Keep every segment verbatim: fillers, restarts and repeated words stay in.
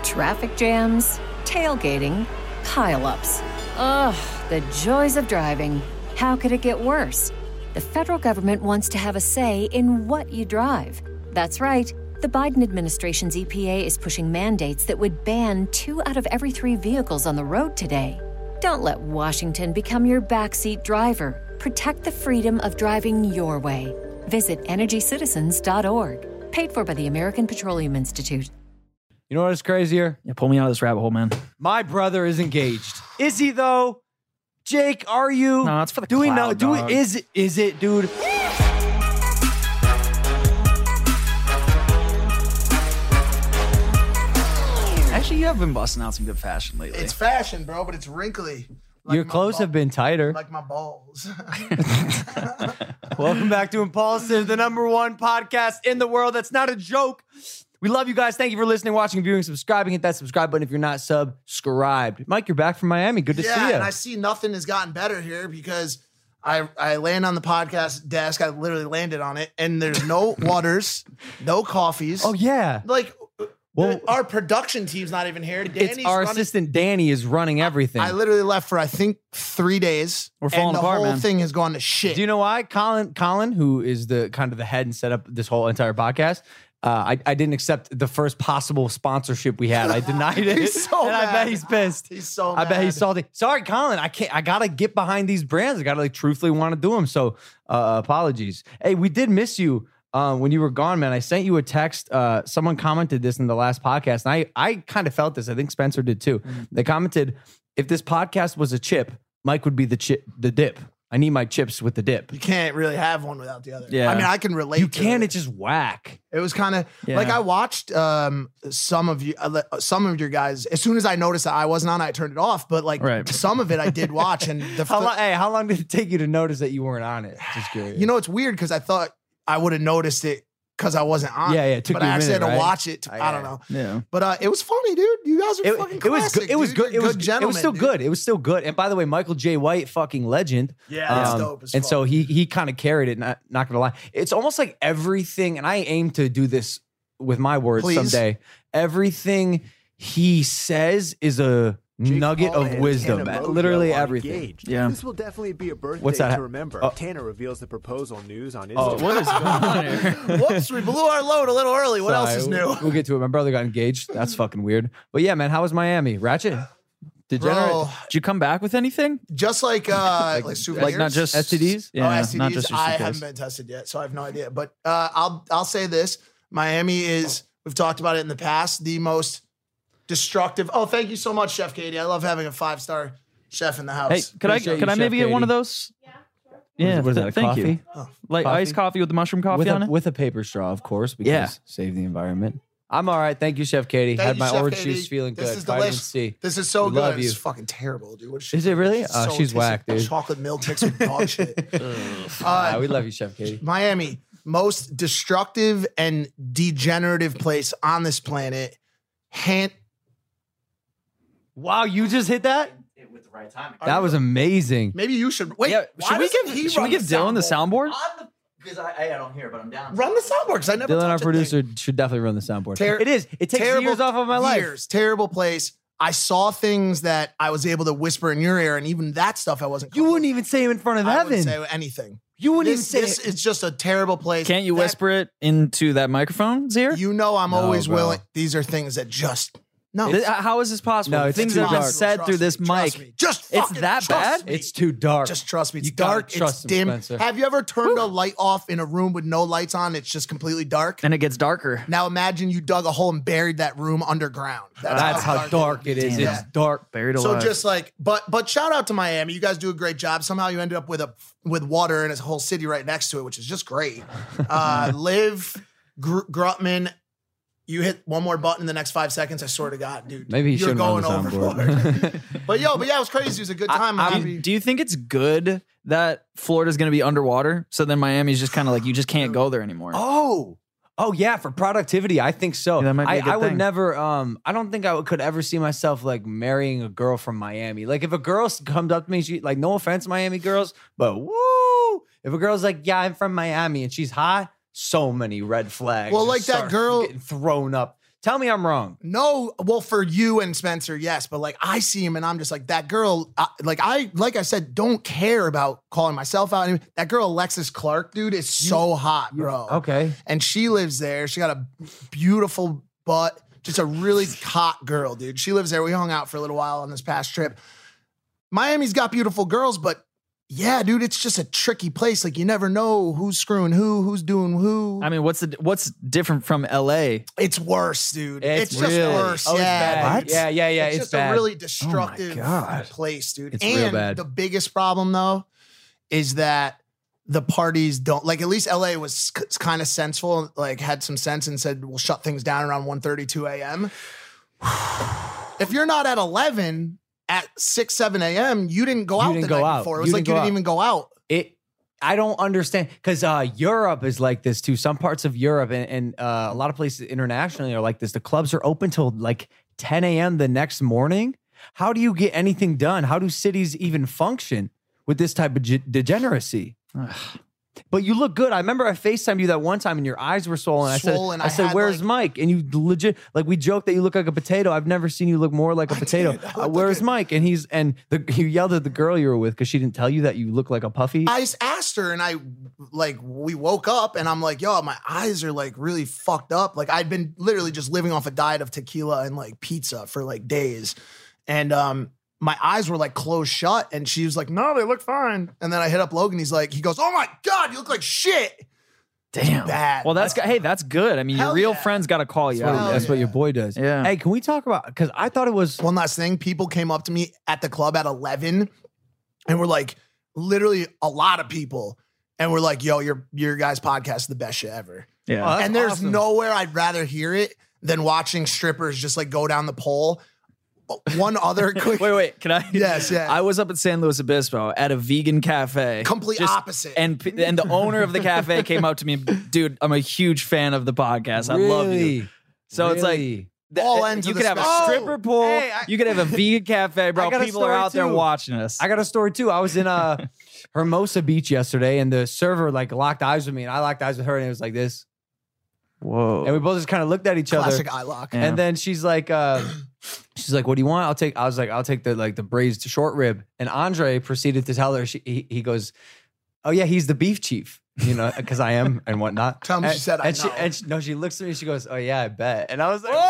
Traffic jams, tailgating, pile-ups. Ugh, the joys of driving. How could it get worse? The federal government wants to have a say in what you drive. That's right. The Biden administration's E P A is pushing mandates that would ban two out of every three vehicles on the road today. Don't let Washington become your backseat driver. Protect the freedom of driving your way. Visit energy citizens dot org. Paid for by the American Petroleum Institute. You know what is crazier? Yeah, pull me out of this rabbit hole, man. My brother is engaged. Is he though? Jake, are you? No, it's for the Do we know? cloud, Do we? dog. Is it? Is it, dude? Actually, you have been busting out some good fashion lately. It's fashion, bro, but it's wrinkly. Like Your my clothes ball- have been tighter. Like my balls. Welcome back to Impulsive, the number one podcast in the world. That's not a joke. We love you guys. Thank you for listening, watching, viewing, subscribing. Hit that subscribe button if you're not subscribed. Mike, you're back from Miami. Good to yeah, see you. and I see nothing has gotten better here because I I land on the podcast desk. I literally landed on it, and there's no waters, no coffees. Oh yeah. Like, Well, the- our production team's not even here. Danny's it's our running- assistant Danny is running everything. I literally left for I think three days. We're falling and the apart, whole man. thing has gone to shit. Do you know why? Colin, Colin, who is the kind of the head and set up this whole entire podcast. Uh, I, I didn't accept the first possible sponsorship we had. I denied it. He's so and I mad. bet he's pissed. He's so I bet he's mad. salty. Sorry, Colin. I can't. I gotta get behind these brands. I gotta like truthfully want to do them. So uh, apologies. Hey, we did miss you uh, when you were gone, man. I sent you a text. Uh, someone commented this in the last podcast, and I I kind of felt this. I think Spencer did too. Mm-hmm. They commented, if this podcast was a chip, Mike would be the chip, the dip. I need my chips with the dip. You can't really have one without the other. Yeah. I mean, I can relate. You to can. It. It's just whack. It was kind of Yeah. like I watched um, some of you, uh, some of your guys. As soon as I noticed that I wasn't on, I turned it off. But like Right. some of it, I did watch. And the, How long? Hey, how long did it take you to notice that you weren't on it? Just curious. you know, it's weird because I thought I would have noticed it because I wasn't on. Yeah, yeah, it took But you a I actually minute, had to right? watch it. To, I I don't got know. Yeah. But uh, it was funny, dude. You guys are it, fucking it was classic, good. It was dude. good. It You're was good it gentlemen, was still dude. good. It was still good. And by the way, Michael J. White, fucking legend. Yeah, that's dope as And fuck. so he he kind of carried it. Not not gonna lie, it's almost like everything. And I aim to do this with my words Please. someday. Everything he says is a nugget Paul of and wisdom. Tanner Rojo Literally are everything. engaged. Yeah. This will definitely be a birthday What's that? to remember. Oh. Tanner reveals the proposal news on Oh, Instagram. What is going on here? Whoops, we blew our load a little early. What else Sorry, is we'll- new? We'll get to it. My brother got engaged. That's fucking weird. But yeah, man, how was Miami? Ratchet? Degenerate? Bro, Did you come back with anything? just like uh, like, souvenirs. Like not just S T Ds? Yeah, oh, S T Ds. not just your I suitcase. haven't been tested yet, so I have no idea. But uh, I'll I'll say this: Miami is. We've talked about it in the past. The most destructive. Oh, thank you so much, Chef Katie. I love having a five star chef in the house. Hey, could I Appreciate could you, I maybe Chef get one of Katie. those? Yeah, sure. Yeah, What is that, a thank coffee? you. Oh, Like Coffee? iced coffee with the mushroom coffee with on a, it. with a paper straw, of course, because Yeah. save the environment. I'm all right. Thank you, Chef Katie. Thank Had you, my Chef orange Katie. juice feeling This good. is Vitamin delicious. C. This is so We good. love It's you. fucking terrible, dude. What is, Is it really? It's Oh, so she's tasty. whack, dude. Chocolate milk tastes like dog shit. Ah, Uh, we love you, Chef Katie. Miami, most destructive and degenerative place on this planet. Hand. Wow, you just hit that? With the right timing. That was amazing. Maybe you should wait. Yeah, why should we doesn't give he should we run give Dylan the soundboard? Because I, I don't hear, but I'm down. Run the soundboard because I never. Dylan, touch our a thing. producer, should definitely run the soundboard. Ter- it is. It takes Terrible years off of my life. Years. Terrible place. I saw things that I was able to whisper in your ear, and even that stuff I wasn't. You wouldn't even say him in front of I Evan. wouldn't say anything. You wouldn't This, even this say it. is just a terrible place. Can't you That- whisper it into that microphone, Zier? You know I'm No, always bro. willing. These are things that just no. Th- How is this possible? No, it's Things too that have been dark. said Trust through this me, trust mic. me. Just It's fucking that trust bad? me. It's too dark. Just trust me. It's You gotta dark. trust It's him, dim. Spencer. Have you ever turned a light off in a room with no lights on? It's just completely dark. And it gets darker. Now imagine you dug a hole and buried that room underground. That's how dark it is. is. It's dark. Buried So alive. just like, but but shout out to Miami. You guys do a great job. Somehow you ended up with a with water and a whole city right next to it, which is just great. Uh, Liv Gr- Grutman, you hit one more button in the next five seconds. I swear to God, dude. Maybe he you're shouldn't run going the overboard. soundboard. But yo, but yeah, it was crazy. It was a good time. I- I'm do, happy. do you think it's good that Florida's going to be underwater? So then Miami's just kind of like, you just can't go there anymore. Oh, oh yeah, for productivity, I think so. Yeah, that might be a I, good I would thing. never. Um, I don't think I would, could ever see myself like marrying a girl from Miami. Like if a girl comes up to me, she like no offense, Miami girls, but woo, if a girl's like, yeah, I'm from Miami and she's hot, so many red flags. Well, just like that start girl- getting thrown up Tell me I'm wrong. No, well, for you and Spencer, yes, but like I see him and I'm just like that girl. Uh, like I, like I said, don't care about calling myself out. That girl, Alexis Clark, dude, is so hot, bro. Okay. And she lives there. She got a beautiful butt, just a really hot girl, dude. She lives there. We hung out for a little while on this past trip. Miami's got beautiful girls, but yeah, dude, it's just a tricky place. Like you never know who's screwing who, who's doing who. I mean, what's the what's different from L A? It's worse, dude. It's It's, just really- worse. Oh, it's yeah, bad. dude. Yeah, yeah, yeah, It's, it's just bad. a really destructive God. place, dude. It's and real bad. the biggest problem, though, is that the parties don't like. At least L A was kind of senseful, like had some sense, and said we'll shut things down around one thirty, two a.m. If you're not at eleven at six, seven a.m., you didn't go You out didn't the go night out. before. It You was like didn't you go didn't out. even go out. It, I don't understand because uh, Europe is like this too. Some parts of Europe and, and uh, a lot of places internationally are like this. The clubs are open till like ten a.m. the next morning. How do you get anything done? How do cities even function with this type of ge- degeneracy? But you look good. I remember I FaceTimed you that one time and your eyes were swollen. I Swollen. said, I, I said, had, where's like- Mike? And you legit, like we joked that you look like a potato. I've never seen you look more like a I potato. did. I Uh, looked where's like a- Mike? And he's, and the, you yelled at the girl you were with because she didn't tell you that you look like a puffy. I just asked her and I like we woke up and I'm like, yo, my eyes are like really fucked up. Like I'd been literally just living off a diet of tequila and like pizza for like days. And um my eyes were like closed shut and she was like, no, they look fine. And then I hit up Logan. He's like, he goes, oh my God, you look like shit. Damn. Bad. Well, that's good. Hey, that's good. I mean, your Hell real yeah. friends got to call you That's, what, out. Hell that's what yeah. your boy does. Yeah. Hey, can we talk about, because I thought it was, One last thing. People came up to me at the club at eleven and were like, literally a lot of people. And we're like, yo, your your guys' podcast is the best shit ever. Yeah. Oh, that's and there's awesome. nowhere I'd rather hear it than watching strippers just like go down the pole. One other quick, Wait, wait. Can I? Yes, yeah. I was up at San Luis Obispo at a vegan cafe. complete Just- opposite. And p- and the owner of the cafe came up to me, dude. I'm a huge fan of the podcast. I love you. Really? So it's like Really? th- All ends you of could the have a spectrum. stripper pool. Hey, I- you could have a vegan cafe, bro. I got a People are story out there too. watching us. I got a story too. I was in uh, Hermosa Beach yesterday and the server like locked eyes with me and I locked eyes with her and it was like this. Whoa. And we both just kind of looked at each Classic other. eye lock. Yeah. And then she's like, uh, she's like, what do you want? I'll take, I was like, I'll take the like the braised short rib. And Andre proceeded to tell her, she, he, he goes, oh yeah, he's the beef chief, you know, because I am and whatnot. Tell me and, she said, I and she, know. and she, no, she looks at me, she goes, oh yeah, I bet. And I was like,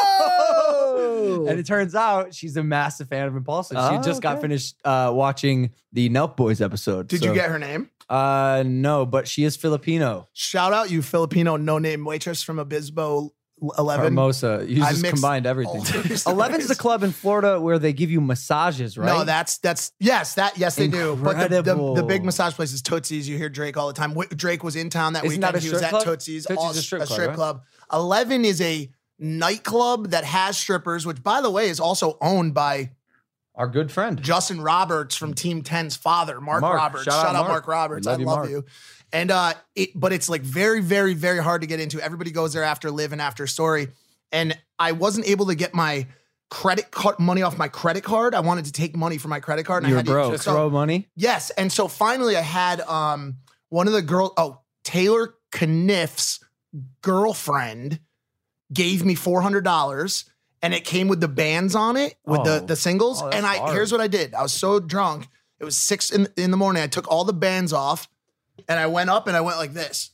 Whoa! And it turns out she's a massive fan of Impulsive. She Oh, just got okay. finished uh, watching the Nelk Boys episode. Did So- you get her name? Uh, no, but she is Filipino. Shout out you Filipino no-name waitress from Obispo eleven. Hermosa. You I just mixed combined everything. all three Eleven's the stories. club in Florida where they give you massages, right? No, that's that's yes, that yes they do. But the, the, Incredible. the big massage place is Tootsie's. You hear Drake all the time. Wi- Drake was in town that Isn't weekend. that a He was strip at club? Tootsie's. Tootsie's all a strip a club, strip right? club. Eleven is a nightclub that has strippers, which by the way is also owned by Our good friend. Justin Roberts from Team ten's father, Mark, Mark. Roberts. Shout Shout, out out Mark. Mark, Roberts. We love I you, love Mark. you. And uh, it, but it's like very, very, very hard to get into. Everybody goes there after Live and after Story, and I wasn't able to get my credit card money off my credit card. I wanted to take money from my credit card, and You I were had broke. to Just so- throw money. Yes, and so finally I had um one of the girl oh Taylor Kniff's girlfriend gave me four hundred dollars and it came with the bands on it with Oh. the the singles Oh, that's and I hard. here's what I did. I was so drunk. It was six in, in the morning. I took all the bands off and I went up and I went like this.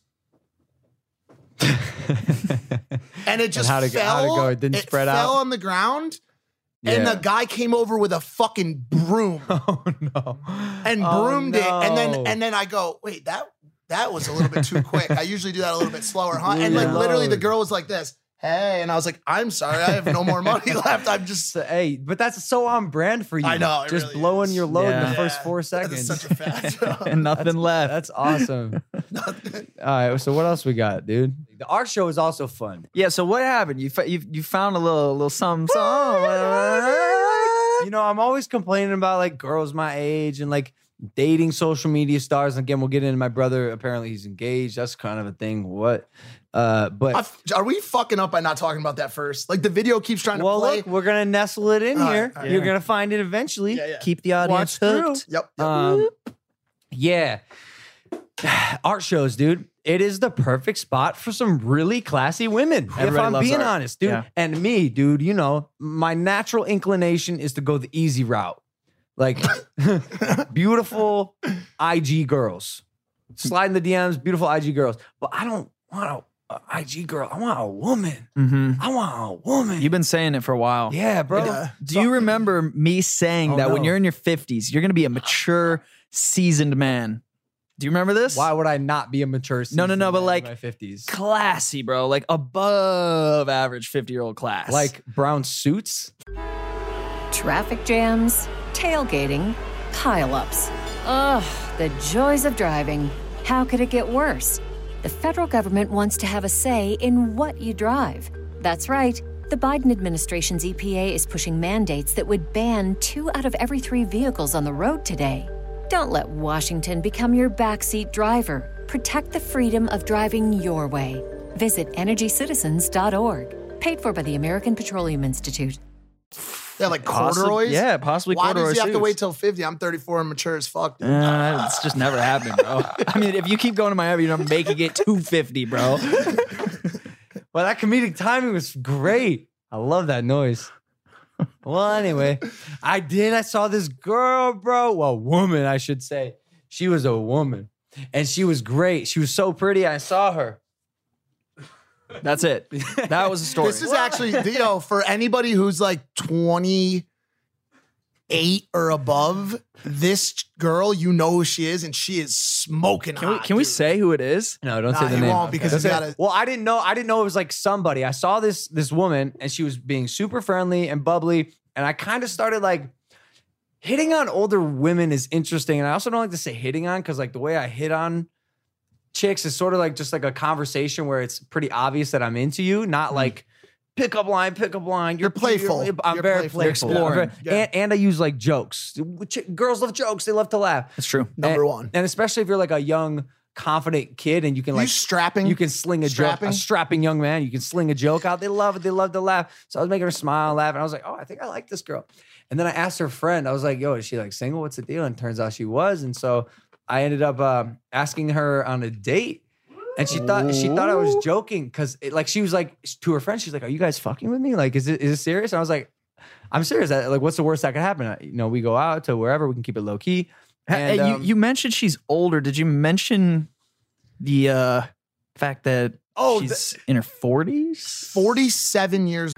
And it just how'd it go- fell. how'd it go? It didn't spread fell out? on the ground. And Yeah. the guy came over with a fucking broom Oh no. and Oh, broomed it. And no. then and then I go, wait, that that was a little bit too quick. I usually do that a little bit slower, huh? And like Yeah. literally the girl was like this, hey, and I was like, I'm sorry, I have no more money left. I'm just So, hey, but that's so on brand for you. I know, it Just really blowing is. your load in Yeah. the first Yeah, four that is seconds. such a fact. and nothing left. That's awesome. All right, so what else we got, dude? The art show is also fun. Yeah. So what happened? You fa- you you found a little little something. something. You know, I'm always complaining about like girls my age and like dating social media stars. And again, we'll get into my brother. Apparently, he's engaged. That's kind of a thing. What? Uh, but I- Are we fucking up by not talking about that first? Like the video keeps trying to well, play. look, we're gonna nestle it in All right, here. all right. You're Yeah. gonna find it eventually. Yeah, yeah. Keep the audience Watch through. hooked. Yep. yep. Um, yeah, art shows, dude. it is the perfect spot for some really classy women. If Everybody I'm loves being art. honest, dude. Yeah. And me, dude, you know, my natural inclination is to go the easy route. Like beautiful I G girls. Slide in the D Ms, beautiful I G girls. But I don't want a, a I G girl. I want a woman. Mm-hmm. I want a woman. You've been saying it for a while. yeah, bro. Yeah. Do you remember me saying Oh, that when no. you're in your fifties, you're going to be a mature, seasoned man? Do you remember this? Why would I not be a mature No, no, no, seasoned but man like- in my fifties? Classy, bro. Like above average fifty-year-old class. Like brown suits? Traffic jams, tailgating, pileups. Ugh, the joys of driving. How could it get worse? The federal government wants to have a say in what you drive. That's right. The Biden administration's E P A is pushing mandates that would ban two out of every three vehicles on the road today. Don't let Washington become your backseat driver. Protect the freedom of driving your way. Visit energy citizens dot org. Paid for by the American Petroleum Institute. Yeah, like Possi- corduroys. yeah, possibly Why corduroy does he have to suits. wait till fifty? I'm thirty-four and mature as fuck. Dude. Uh, it's just never happened, bro. I mean, if you keep going to Miami, you're not making it to fifty, bro. Well, that comedic timing was great. I love that noise. Well, anyway, I did. I saw this girl, bro. Well, woman, I should say. She was a woman. And she was great. She was so pretty. I saw her. That's it. That was a story. This is actually, yo, for anybody who's like twenty-eight or above, this girl, you know who she is, and she is smoking Can we, hot, can we dude. say who it is? No, don't Nah, say the he name. won't because Don't he's say- gotta- Well, I didn't know. I didn't know it was like somebody. I saw this this woman, and she was being super friendly and bubbly, and I kind of started like hitting on older women is interesting, and I also don't like to say hitting on because like the way I hit on chicks is sort of like just like a conversation where it's pretty obvious that I'm into you, not like pick up line, pick up line. You're playful. you're- I'm You're very playful. playful. You're I'm very- exploring. Yeah. and, and I use like jokes. Ch- Girls love jokes. They love to laugh. That's true. Number And- one. And especially if you're like a young, confident kid and you can You like strapping? you can sling a Strapping? joke, a strapping young man. You can sling a joke out. They love it. They love to laugh. So I was making her smile and laugh. And I was like, oh, I think I like this girl. And then I asked her friend, I was like, yo, is she like single? What's the deal? And turns out she was. And so I ended up um, asking her on a date. And she thought she thought I was joking because like she was like to her friend, she's like, are you guys fucking with me? Like, is it is it serious? And I was like, I'm serious. I- Like, what's the worst that could happen? I- You know, we go out to wherever, we can keep it low key. Hey, And, you, um, you mentioned she's older. Did you mention the uh, fact that Oh, she's in her forties? forty-seven years.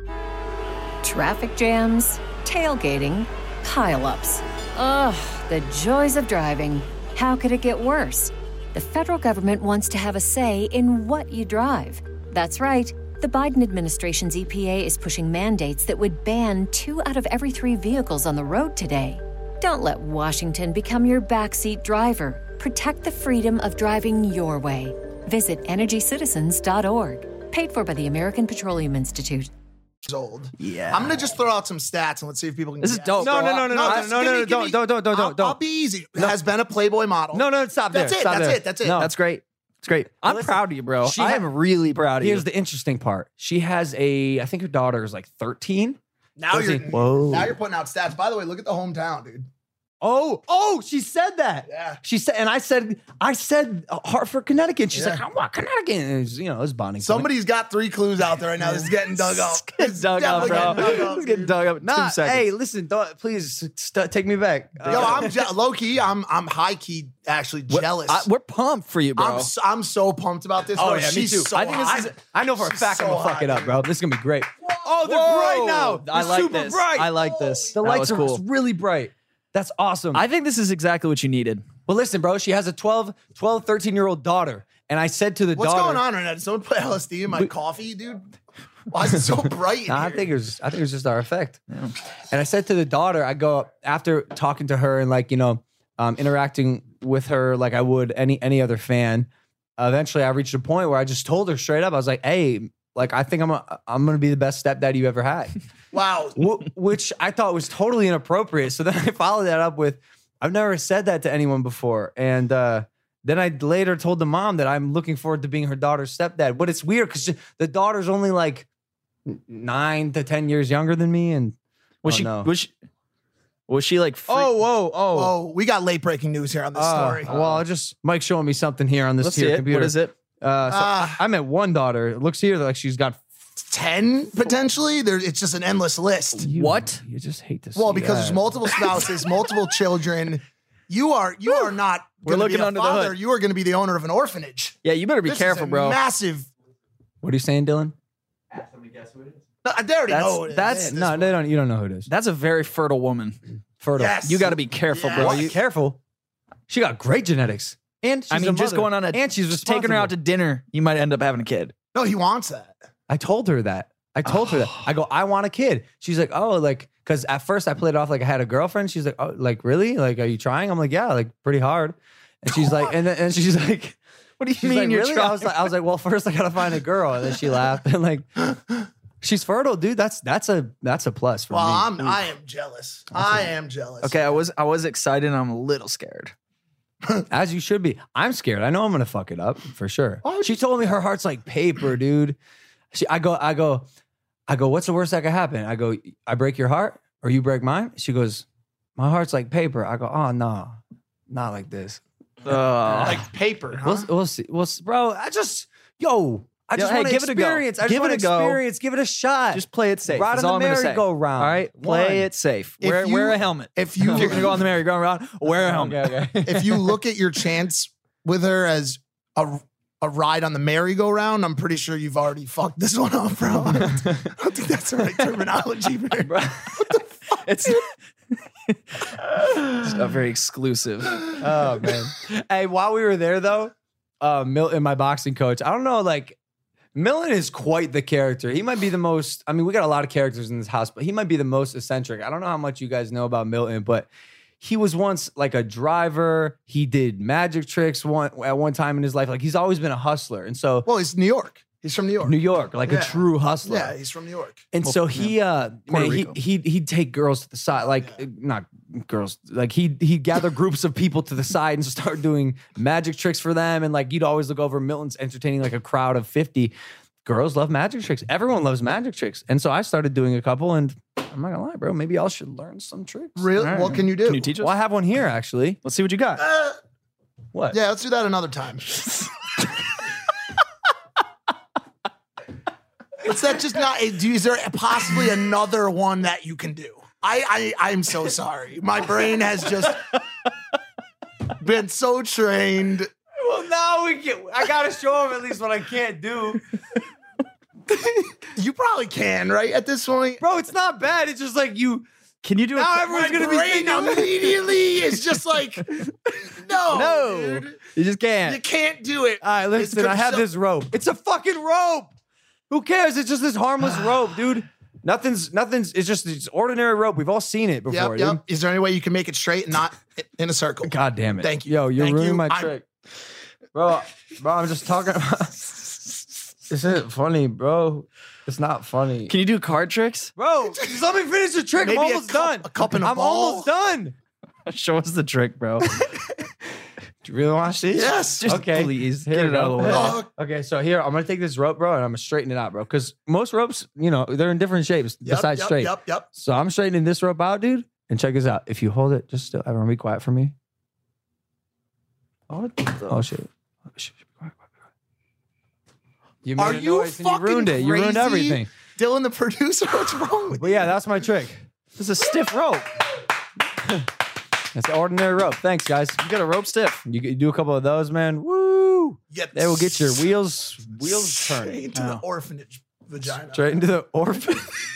Traffic jams, tailgating, pileups. Ugh, the joys of driving. How could it get worse? The federal government wants to have a say in what you drive. That's right. The Biden administration's E P A is pushing mandates that would ban two out of every three vehicles on the road today. Don't let Washington become your backseat driver. Protect the freedom of driving your way. Visit energy citizens dot org. Paid for by the American Petroleum Institute. Old. Yeah. I'm gonna just throw out some stats and let's see if people can. This is guess. dope. No, bro. no, no, no, no, No, no, just no, give no, me- no, give don't, me- don't, don't, don't, I'll, don't, don't. I'll be easy. Has been a Playboy model. No, no, stop there. That's it. Stop That's there. it. That's it. No. That's great. It's great. I'm Listen, proud of you, bro. she I ha- am really proud of Here's you. the interesting part. She has a, I think her daughter is like thirteen. Now Does you're. he- Whoa. Now you're putting out stats. By the way, look at the hometown, dude. Oh, oh, she said that. Yeah. She said, and I said, I said uh, Hartford, Connecticut. And she's Yeah. like, I want Connecticut. And it was, you know, it was bonding. point. Somebody's got three clues out there right now. This is getting dug up. It's dug up, bro. definitely getting dug up, It's getting dude. dug up. in Nah, two seconds. hey, listen, don't, please st- take me back. Uh, Yo, I'm je- low key. I'm I'm high key actually jealous. I- we're pumped for you, bro. I'm so, I'm so pumped about this. Oh, bro. yeah, me She's too. So I think hot. this is. I know for a She's fact I'm so gonna fuck hot, it up, dude. bro. This is gonna be great. Oh, they're Whoa. bright now. I They're like super this. bright. I like this. The That lights was are cool. really bright. That's awesome. I think this is exactly what you needed. well, listen, bro. She has a twelve, twelve, thirteen year old daughter, and I said to the What's daughter, going on right now? Did someone put L S D in my coffee, dude? Why is it so bright? In Nah, I here? think it was. I think it was just our effect. And I said to the daughter, I go after talking to her and like you know, um, interacting with her like I would any any other fan. Eventually, I reached a point where I just told her straight up. I was like, "Hey, like I think I'm a, I'm gonna be the best stepdad you ever had," Wow. Wh- which I thought was totally inappropriate. So then I followed that up with, "I've never said that to anyone before," and uh, then I later told the mom that I'm looking forward to being her daughter's stepdad. But it's weird because the daughter's only like nine to ten years younger than me, and Was Oh, she? no. Was she? Was she like? Free- oh, whoa, oh. Oh, we got late breaking news here on this Uh, story. well, just Mike's showing me something here on this Let's here see it. computer. What is it? Uh, so Ah. I, I met one daughter. It looks here like she's got. ten potentially. There, it's just an endless list. You, What? You just hate to. Well, see because that. there's multiple spouses, multiple children. You are you are not. We're gonna looking be a under the father. hood. You are going to be the owner of an orphanage. Yeah, you better be This careful, is a bro. Massive. What are you saying, Dylan? Let me guess who it is. No, they already That's- know who it is. that's- At this No, point. they don't. You don't know who it is. That's a very fertile woman. Fertile. Yes. You got to be careful, bro. Yes. You, Careful. She got great genetics, and she's I a mean, just mother. going on a and she's just taking her out to responsible. dinner, you might end up having a kid. No, he wants that. I told her that. I told her that. I go, I want a kid. She's like, oh, like, because at first I played it off like I had a girlfriend. She's like, oh, like really? Like, are you trying? I'm like, yeah, like pretty hard. And she's like, and then, and she's like, What do you she's mean like, you're really? trying? I was like, I was like, well, first I gotta find a girl. And then she laughed and like, she's fertile, dude. That's that's a that's a plus for Well, me. I'm I am jealous. I am jealous. Okay, I was I was excited and I'm a little scared. As you should be. I'm scared. I know I'm gonna fuck it up for sure. Oh, She told me her heart's like paper, dude. She, I go, I go, I go. What's the worst that could happen? I go, I break your heart or you break mine. She goes, my heart's like paper. I go, oh no, not like this. Uh, like paper. Huh? We'll, we'll see. We'll see. Bro, I just, yo, I Yo, just hey, want to give it a go. experience. I just Give it want a to go. experience. Give it a shot. just play it safe. ride That's on all the I'm gonna say. merry-go-round. All right, One. play it safe. If Wear you- wear a helmet. if you- if you're gonna go on the merry-go-round, wear a helmet. Okay, okay. If you look at your chance with her as a a ride on the merry-go-round, I'm pretty sure you've already fucked this one up, bro. I don't think that's the right terminology, man. It's it's not very exclusive. Oh man. Hey, while we were there though, uh Milton, my boxing coach, I don't know, like Milton is quite the character. He might be the most, I mean, we got a lot of characters in this house, but he might be the most eccentric. I don't know how much you guys know about Milton, but he was once like a driver. He did magic tricks one at one time in his life. Like he's always been a hustler. And so Well, he's New York. He's from New York. New York, like Yeah. a true hustler. Yeah, he's from New York. And so he, uh, Puerto man, he, Rico. he'd, he'd take girls to the side, like uh, not girls, like he'd, he'd gather groups of people to the side and start doing magic tricks for them. And like, you'd always look over, Milton's entertaining like a crowd of fifty. Girls love magic tricks. Everyone loves magic tricks. And so I started doing a couple and I'm not gonna lie, bro, maybe y'all should learn some tricks. Real? All right. What can you do? Can you teach us? Well, I have one here actually. Let's see what you got. Uh, What? yeah, let's do that another time. What's that? Just not? Do is there possibly another one that you can do? I I I'm so sorry. My brain has just been so trained. Well, now we can, I gotta show him at least what I can't do. You probably can, right? At this point, Bro, it's not bad. It's just like you, Can you do now it? everyone's my gonna be brain thinking, immediately is just like, no, No, dude. you just You can't. can't do it. all right, listen, It's I have so- this rope. It's a fucking rope. Who cares? It's just this harmless rope, dude. Nothing's, nothing's, it's just it's ordinary rope. We've all seen it before, Yep, dude. yep. Is there any way you can make it straight and not in a circle? God damn it. Thank you. Yo, you're Thank ruining you. my I'm- trick. Bro, bro, I'm just talking about. This isn't funny, bro. It's not funny. Can you do card tricks? Bro, just let me finish the trick. Maybe I'm a almost cup- done. a cup and a I'm ball. almost done. Show us the trick, bro. Do you really want to see? Yes. Just Okay. please Here get we it out of the go. way. Oh, Okay, so here I'm gonna take this rope, bro, and I'm gonna straighten it out, bro. Because most ropes, you know, they're in different shapes yep, besides yep, straight. Yep, yep. So I'm straightening this rope out, dude. And check this out. If you hold it, just still, everyone, be quiet for me. What Oh shit! Oh, shit. Be quiet, quiet, quiet. You made Are a you noise and you fucking ruined it. You ruined crazy? everything. Dylan, the producer, what's wrong with But you? yeah, that's my trick. This is a stiff rope. That's the ordinary rope. Thanks, guys. You got a rope stiff. You, you do a couple of those, man. Woo! Get They will get your wheels wheels straight turning. into the Wow. orphanage vagina. Straight into the orphan.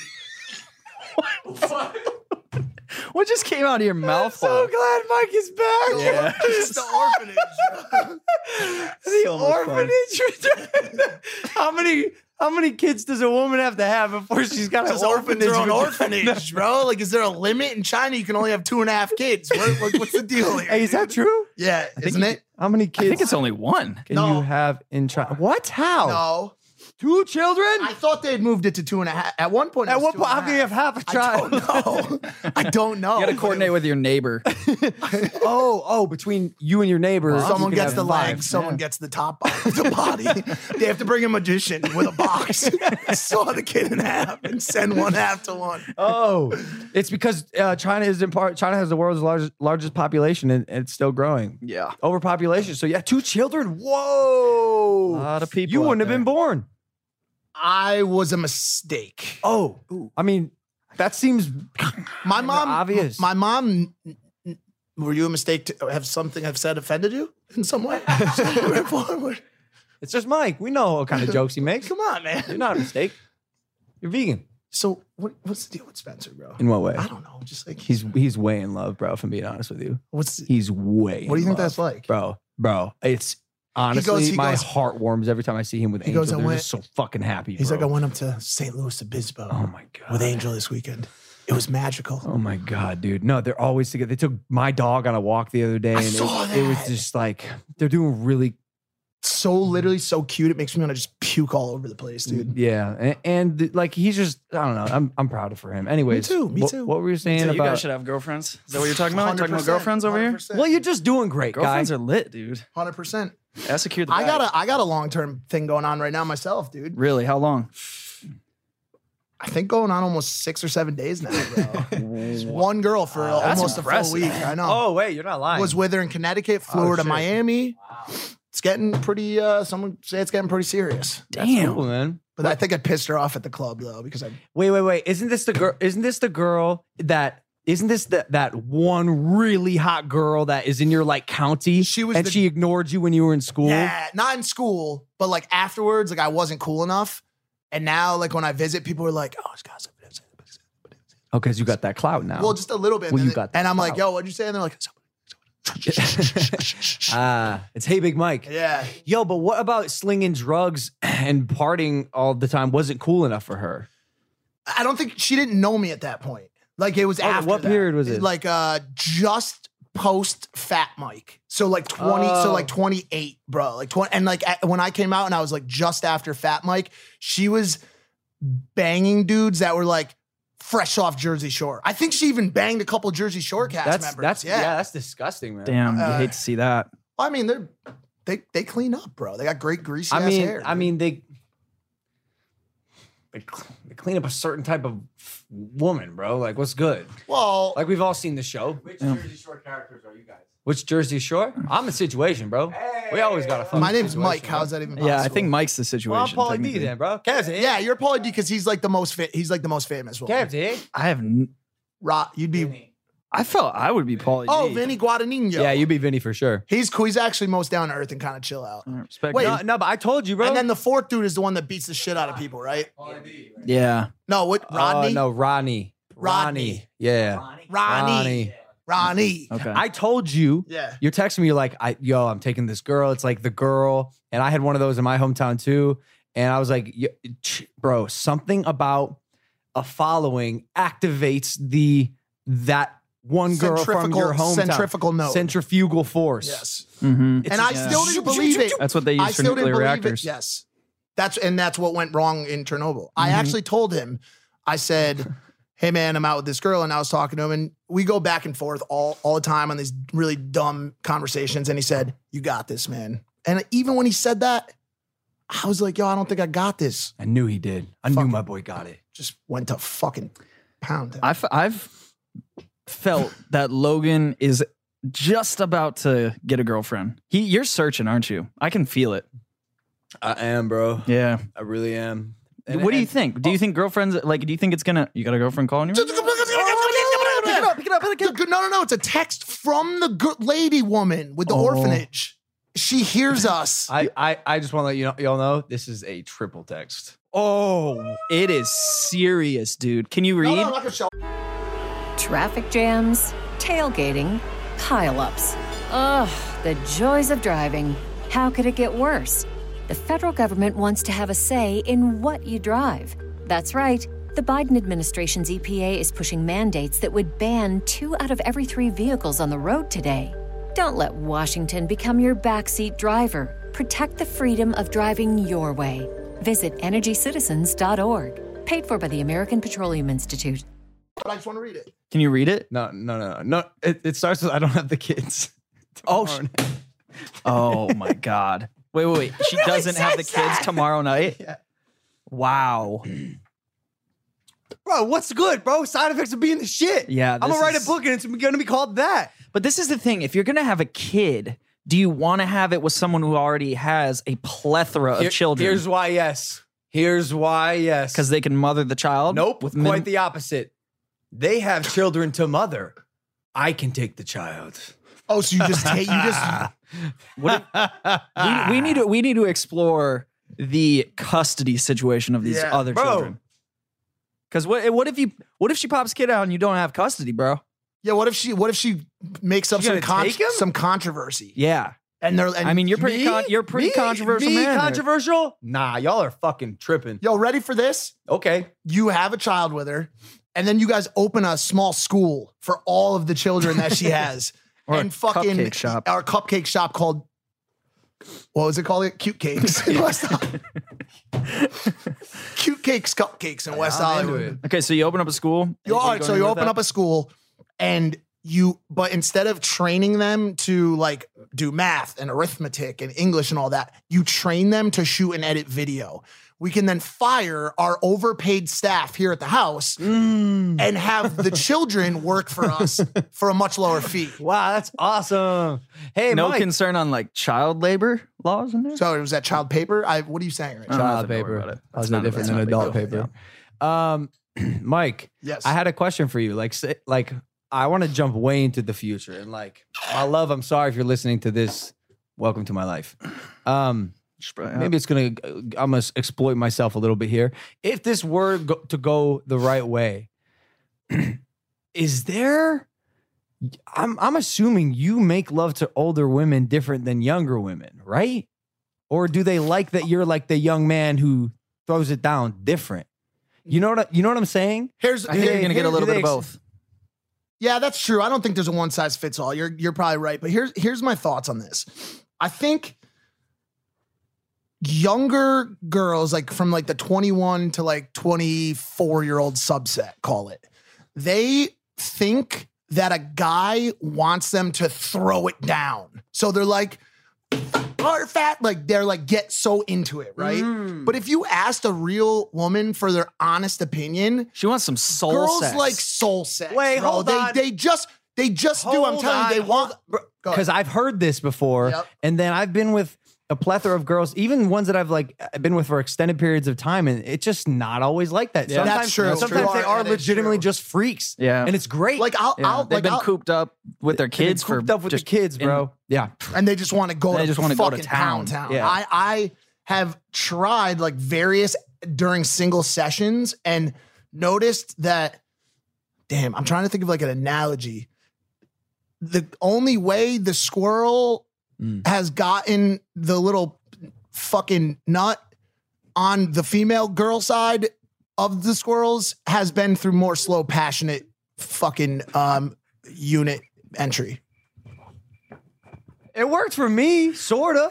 What just came out of your mouth? So hole? glad Mike is back. Yeah. It's the orphanage. The So much orphanage. how many how many kids does a woman have to have before she's got an Just open their own orphanage? orphanage, bro. Like, is there a limit in China? You can only have two and a half kids. What, what- what's the deal here? Hey, is that dude? true? Yeah, isn't you- it? How many I kids think it's only one. can No. you have in China? What? How? No. Two children? I thought they had moved it to two and a half. At one point, it At was what two point? and How a can you have half a I child? don't know. I don't know. You got to coordinate with your neighbor. oh, oh, between you and your neighbor. Someone you can gets have the five. legs, someone gets the top of the body. They have to bring a magician with a box, saw the kid in half, and send one half to one. Oh, it's because uh, China is in part. China has the world's largest largest population, and, and it's still growing. Yeah. Overpopulation. So yeah, two children. Whoa, A lot of people You out wouldn't have there. been born. I was a mistake. Oh, I mean, that seems My mom, obvious. My mom. Were you a mistake to have something I've said offended you in some way? Moving forward. It's just Mike. We know what kind of jokes he makes. Come on, man. You're not a mistake. You're vegan. So what, what's the deal with Spencer, bro? In what way? I don't know. Just like He's he's way in love, bro. If I'm being honest with you, what's the, he's way. what do you in think love. that's like? bro? Bro, it's honestly goes- he my goes- heart warms every time I see him with He Angel. goes, I They're went- just so fucking happy. He's bro. like, I went up to Saint Louis Obispo Oh my god. with Angel this weekend. It was magical. Oh my god, dude. No, they're always together. They took my dog on a walk the other day, I and saw it, it was that. just like they're doing really. So literally so cute. It makes me want to just puke all over the place, dude. Yeah, and, and like he's just I don't know. I'm I'm proud of for him. Anyways, too, me what, too. What were you saying So you about? guys should have girlfriends. Is that what you're talking about? You're talking about one hundred percent, girlfriends over one hundred here? percent. Well, you're just doing great, Girlfriends guy. are lit, dude. one hundred percent. I secured the I bag. got a I got a long term thing going on right now myself, dude. Really? How long? I think going on almost six or seven days now, bro. One girl for That's almost a full impressive. week. I know. Oh wait, you're not lying. Was with her in Connecticut, flew Oh, her to shit. Miami. It's getting pretty. Uh, someone say it's getting pretty serious. That's Damn. cool, man. But I think I pissed her off at the club though because I. Wait, wait, wait. Isn't this the girl? Isn't this the girl that? Isn't this the, that one really hot girl that is in your like county? She was and the- she ignored you when you were in school. Yeah, not in school, but like afterwards, like I wasn't cool enough. And now, like when I visit, people are like, "Oh, this guy's." Oh, because you got that clout now. Well, just a little bit. Well, and, you got that and I'm like, clout. "Yo, what'd you say?" And they're like, Ah, it's Hey Big Mike. "Yeah." Yo, but what about slinging drugs and partying all the time? Wasn't cool enough for her. I don't think she didn't know me at that point. Like it was Oh, after what that. period was it? Like uh just post Fat Mike. So like twenty, so Oh. like twenty-eight, bro. Like twenty, and like at- when I came out and I was like just after Fat Mike, she was banging dudes that were like fresh off Jersey Shore. I think she even banged a couple Jersey Shore cast That's members. that's yeah. yeah. that's disgusting, man. Damn, Uh, you hate to see that. I mean, they're they they clean up, bro. They got great greasy I ass mean, hair. I mean they they, cl- they clean up a certain type of woman, bro. Like, what's good? well, Like we've all seen the show. Which Jersey Shore characters are you guys? Which Jersey Shore? I'm a situation, bro. We always got a fucking my name's situation, Mike. bro. How's that even possible? Yeah, I think Mike's the situation. Well, I'm Paulie D technically. then, bro. Kev's here. Yeah, you're Paulie D because he's like the most fit. He's like the most famous one. Kev's here. I have. N- Ra- you'd be. I felt I would be Paulie Oh, D. Vinny Guadagnino. Yeah, you be Vinny for sure. He's cool. He's actually most down to earth and kind of chill out. Respect. Wait, Wait, No, no, but I told you, bro. And then the fourth dude is the one that beats the shit out of people, right? yeah. No, what? Oh, Rodney? no, Rodney. Rodney. Yeah. Ronnie. Ronnie. Ronnie. Okay. I told you. Yeah. You're texting me. You're like, I, yo, I'm taking this girl. It's like the girl, and I had one of those in my hometown too. And I was like, yo, ch- bro, something about a following activates the that one girl from Centrifugal- your hometown. centrifugal node. Centrifugal force. Yes. Mm-hmm. And I Yeah. still didn't believe it. That's what they I use for still didn't nuclear believe reactors. it. Yes. That's and that's what went wrong in Chernobyl. I actually told him, I said, hey man, I'm out with this girl, and I was talking to him, and we go back and forth all, all the time on these really dumb conversations. And he said, you got this, man. And even when he said that, I was like, yo, I don't think I got this. I knew he did. I Fuck knew it. my boy got it. Just went to fucking pound him. I've I've felt that Logan is just about to get a girlfriend. He, you're searching, aren't you? I can feel it. I am, bro. Yeah. I really am. And- what do you and- think? Do you think girlfriends like? Do you think it's gonna? You got a girlfriend calling you? Pick it up, pick it up, pick it up. No, no, no. It's a text from the good lady woman with the Oh. orphanage. She hears us. I, I, I just want to let you know, y'all know this is a triple text. Oh, it is serious, dude. Can you read? No, no, I'm not gonna show. Traffic jams, tailgating, pileups. Ugh, the joys of driving. How could it get worse? The federal government wants to have a say in what you drive. That's right. The Biden administration's E P A is pushing mandates that would ban two out of every three vehicles on the road today. Don't let Washington become your backseat driver. Protect the freedom of driving your way. Visit energy citizens dot org. Paid for by the American Petroleum Institute. But I just want to read it. Can you read it? No, no, no, no. It, it starts with I don't have the kids. Oh, Tomorrow sh- oh my God. Wait, wait, wait. She really doesn't have the says kids that. tomorrow night? Yeah. Wow. Bro, what's good, bro? Side effects of being the shit. Yeah, I'm this gonna write is- a book and it's gonna be called that. But this is the thing. If you're going to have a kid, do you want to have it with someone who already has a plethora Here- of children? Here's why, yes. Here's why, yes. Because they can mother the child? Nope, With quite minim- the opposite. They have children to mother. I can take the child. Oh, so you just take you just What if- we, we need to we need to explore the custody situation of these Yeah, other bro. children. Because what what if you what if she pops a kid out and you don't have custody, bro? yeah. What if she what if she makes up She some gonna con- take him? some controversy? Yeah. And they're and I mean, you're pretty Me? con- you're a pretty Me? controversial Me man. there. controversial? Nah, y'all are fucking tripping. yo ready for this? Okay. You have a child with her, and then you guys open a small school for all of the children that she has, Or a and fucking cupcake shop. our cupcake shop called what was it called? It Cute Cakes in West Hollywood. Cute Cakes Cupcakes in West I'm into Hollywood. it. Okay, so you open up a school. You, all right, so you open up a school, and you, but instead of training them to like do math and arithmetic and English and all that, you train them to shoot and edit video. We can then fire our overpaid staff here at the house Mm. and have the children work for us for a much lower fee. Wow, that's awesome. Hey, no Mike. concern on like child labor laws in there. So it was that child paper. I what are you saying right now? Uh, Child Nothing, don't worry paper. about it. How's It's that not a- different it's than not a big adult deal. paper? Um, Mike, Yes. I had a question for you. Like, say, like I want to jump way into the future, and like, my love, I'm sorry if you're listening to this. Welcome to my life. Um, maybe it's gonna. I'm gonna exploit myself a little bit here. If this were go, to go the right way, is there? I'm I'm assuming you make love to older women different than younger women, right? Or do they like that you're like the young man who throws it down different? You know what I, you know what I'm saying? Here's I think you're here- gonna get a here- little do bit of they both. Yeah, that's true. I don't think there's a one size fits all. You're you're probably right, but here's here's my thoughts on this. I think younger girls, like from like the twenty-one to like twenty-four year old subset, call it, they think that a guy wants them to throw it down. So they're like, hard fat, like they're like get so into it, right? Mm. But if you asked a real woman for their honest opinion, She wants some soul girls sex. like soul sex. Wait, bro. hold they, on. They just, they just do. I'm Hold telling you, on, they want. hold- Go ahead. Because I've heard this before, Yep. and then I've been with a plethora of girls, even ones that I've like been with for extended periods of time, and it's just not always like that. Yeah. Sometimes, That's true. Sometimes True. they are That is legitimately true. just freaks. Yeah. and it's great. Like I'll, Yeah, I'll they've like been I'll, cooped up with their They've been kids for cooped up with just the kids, in- bro. yeah, and they just want to go They to just wanna go to fucking town. pound town. Yeah. I, I have tried like various during single sessions and noticed that. Damn, I'm trying to think of like an analogy. The only way the squirrel Mm. has gotten the little fucking nut on the female girl side of the squirrels has been through more slow, passionate fucking um unit entry. it worked for me, sorta.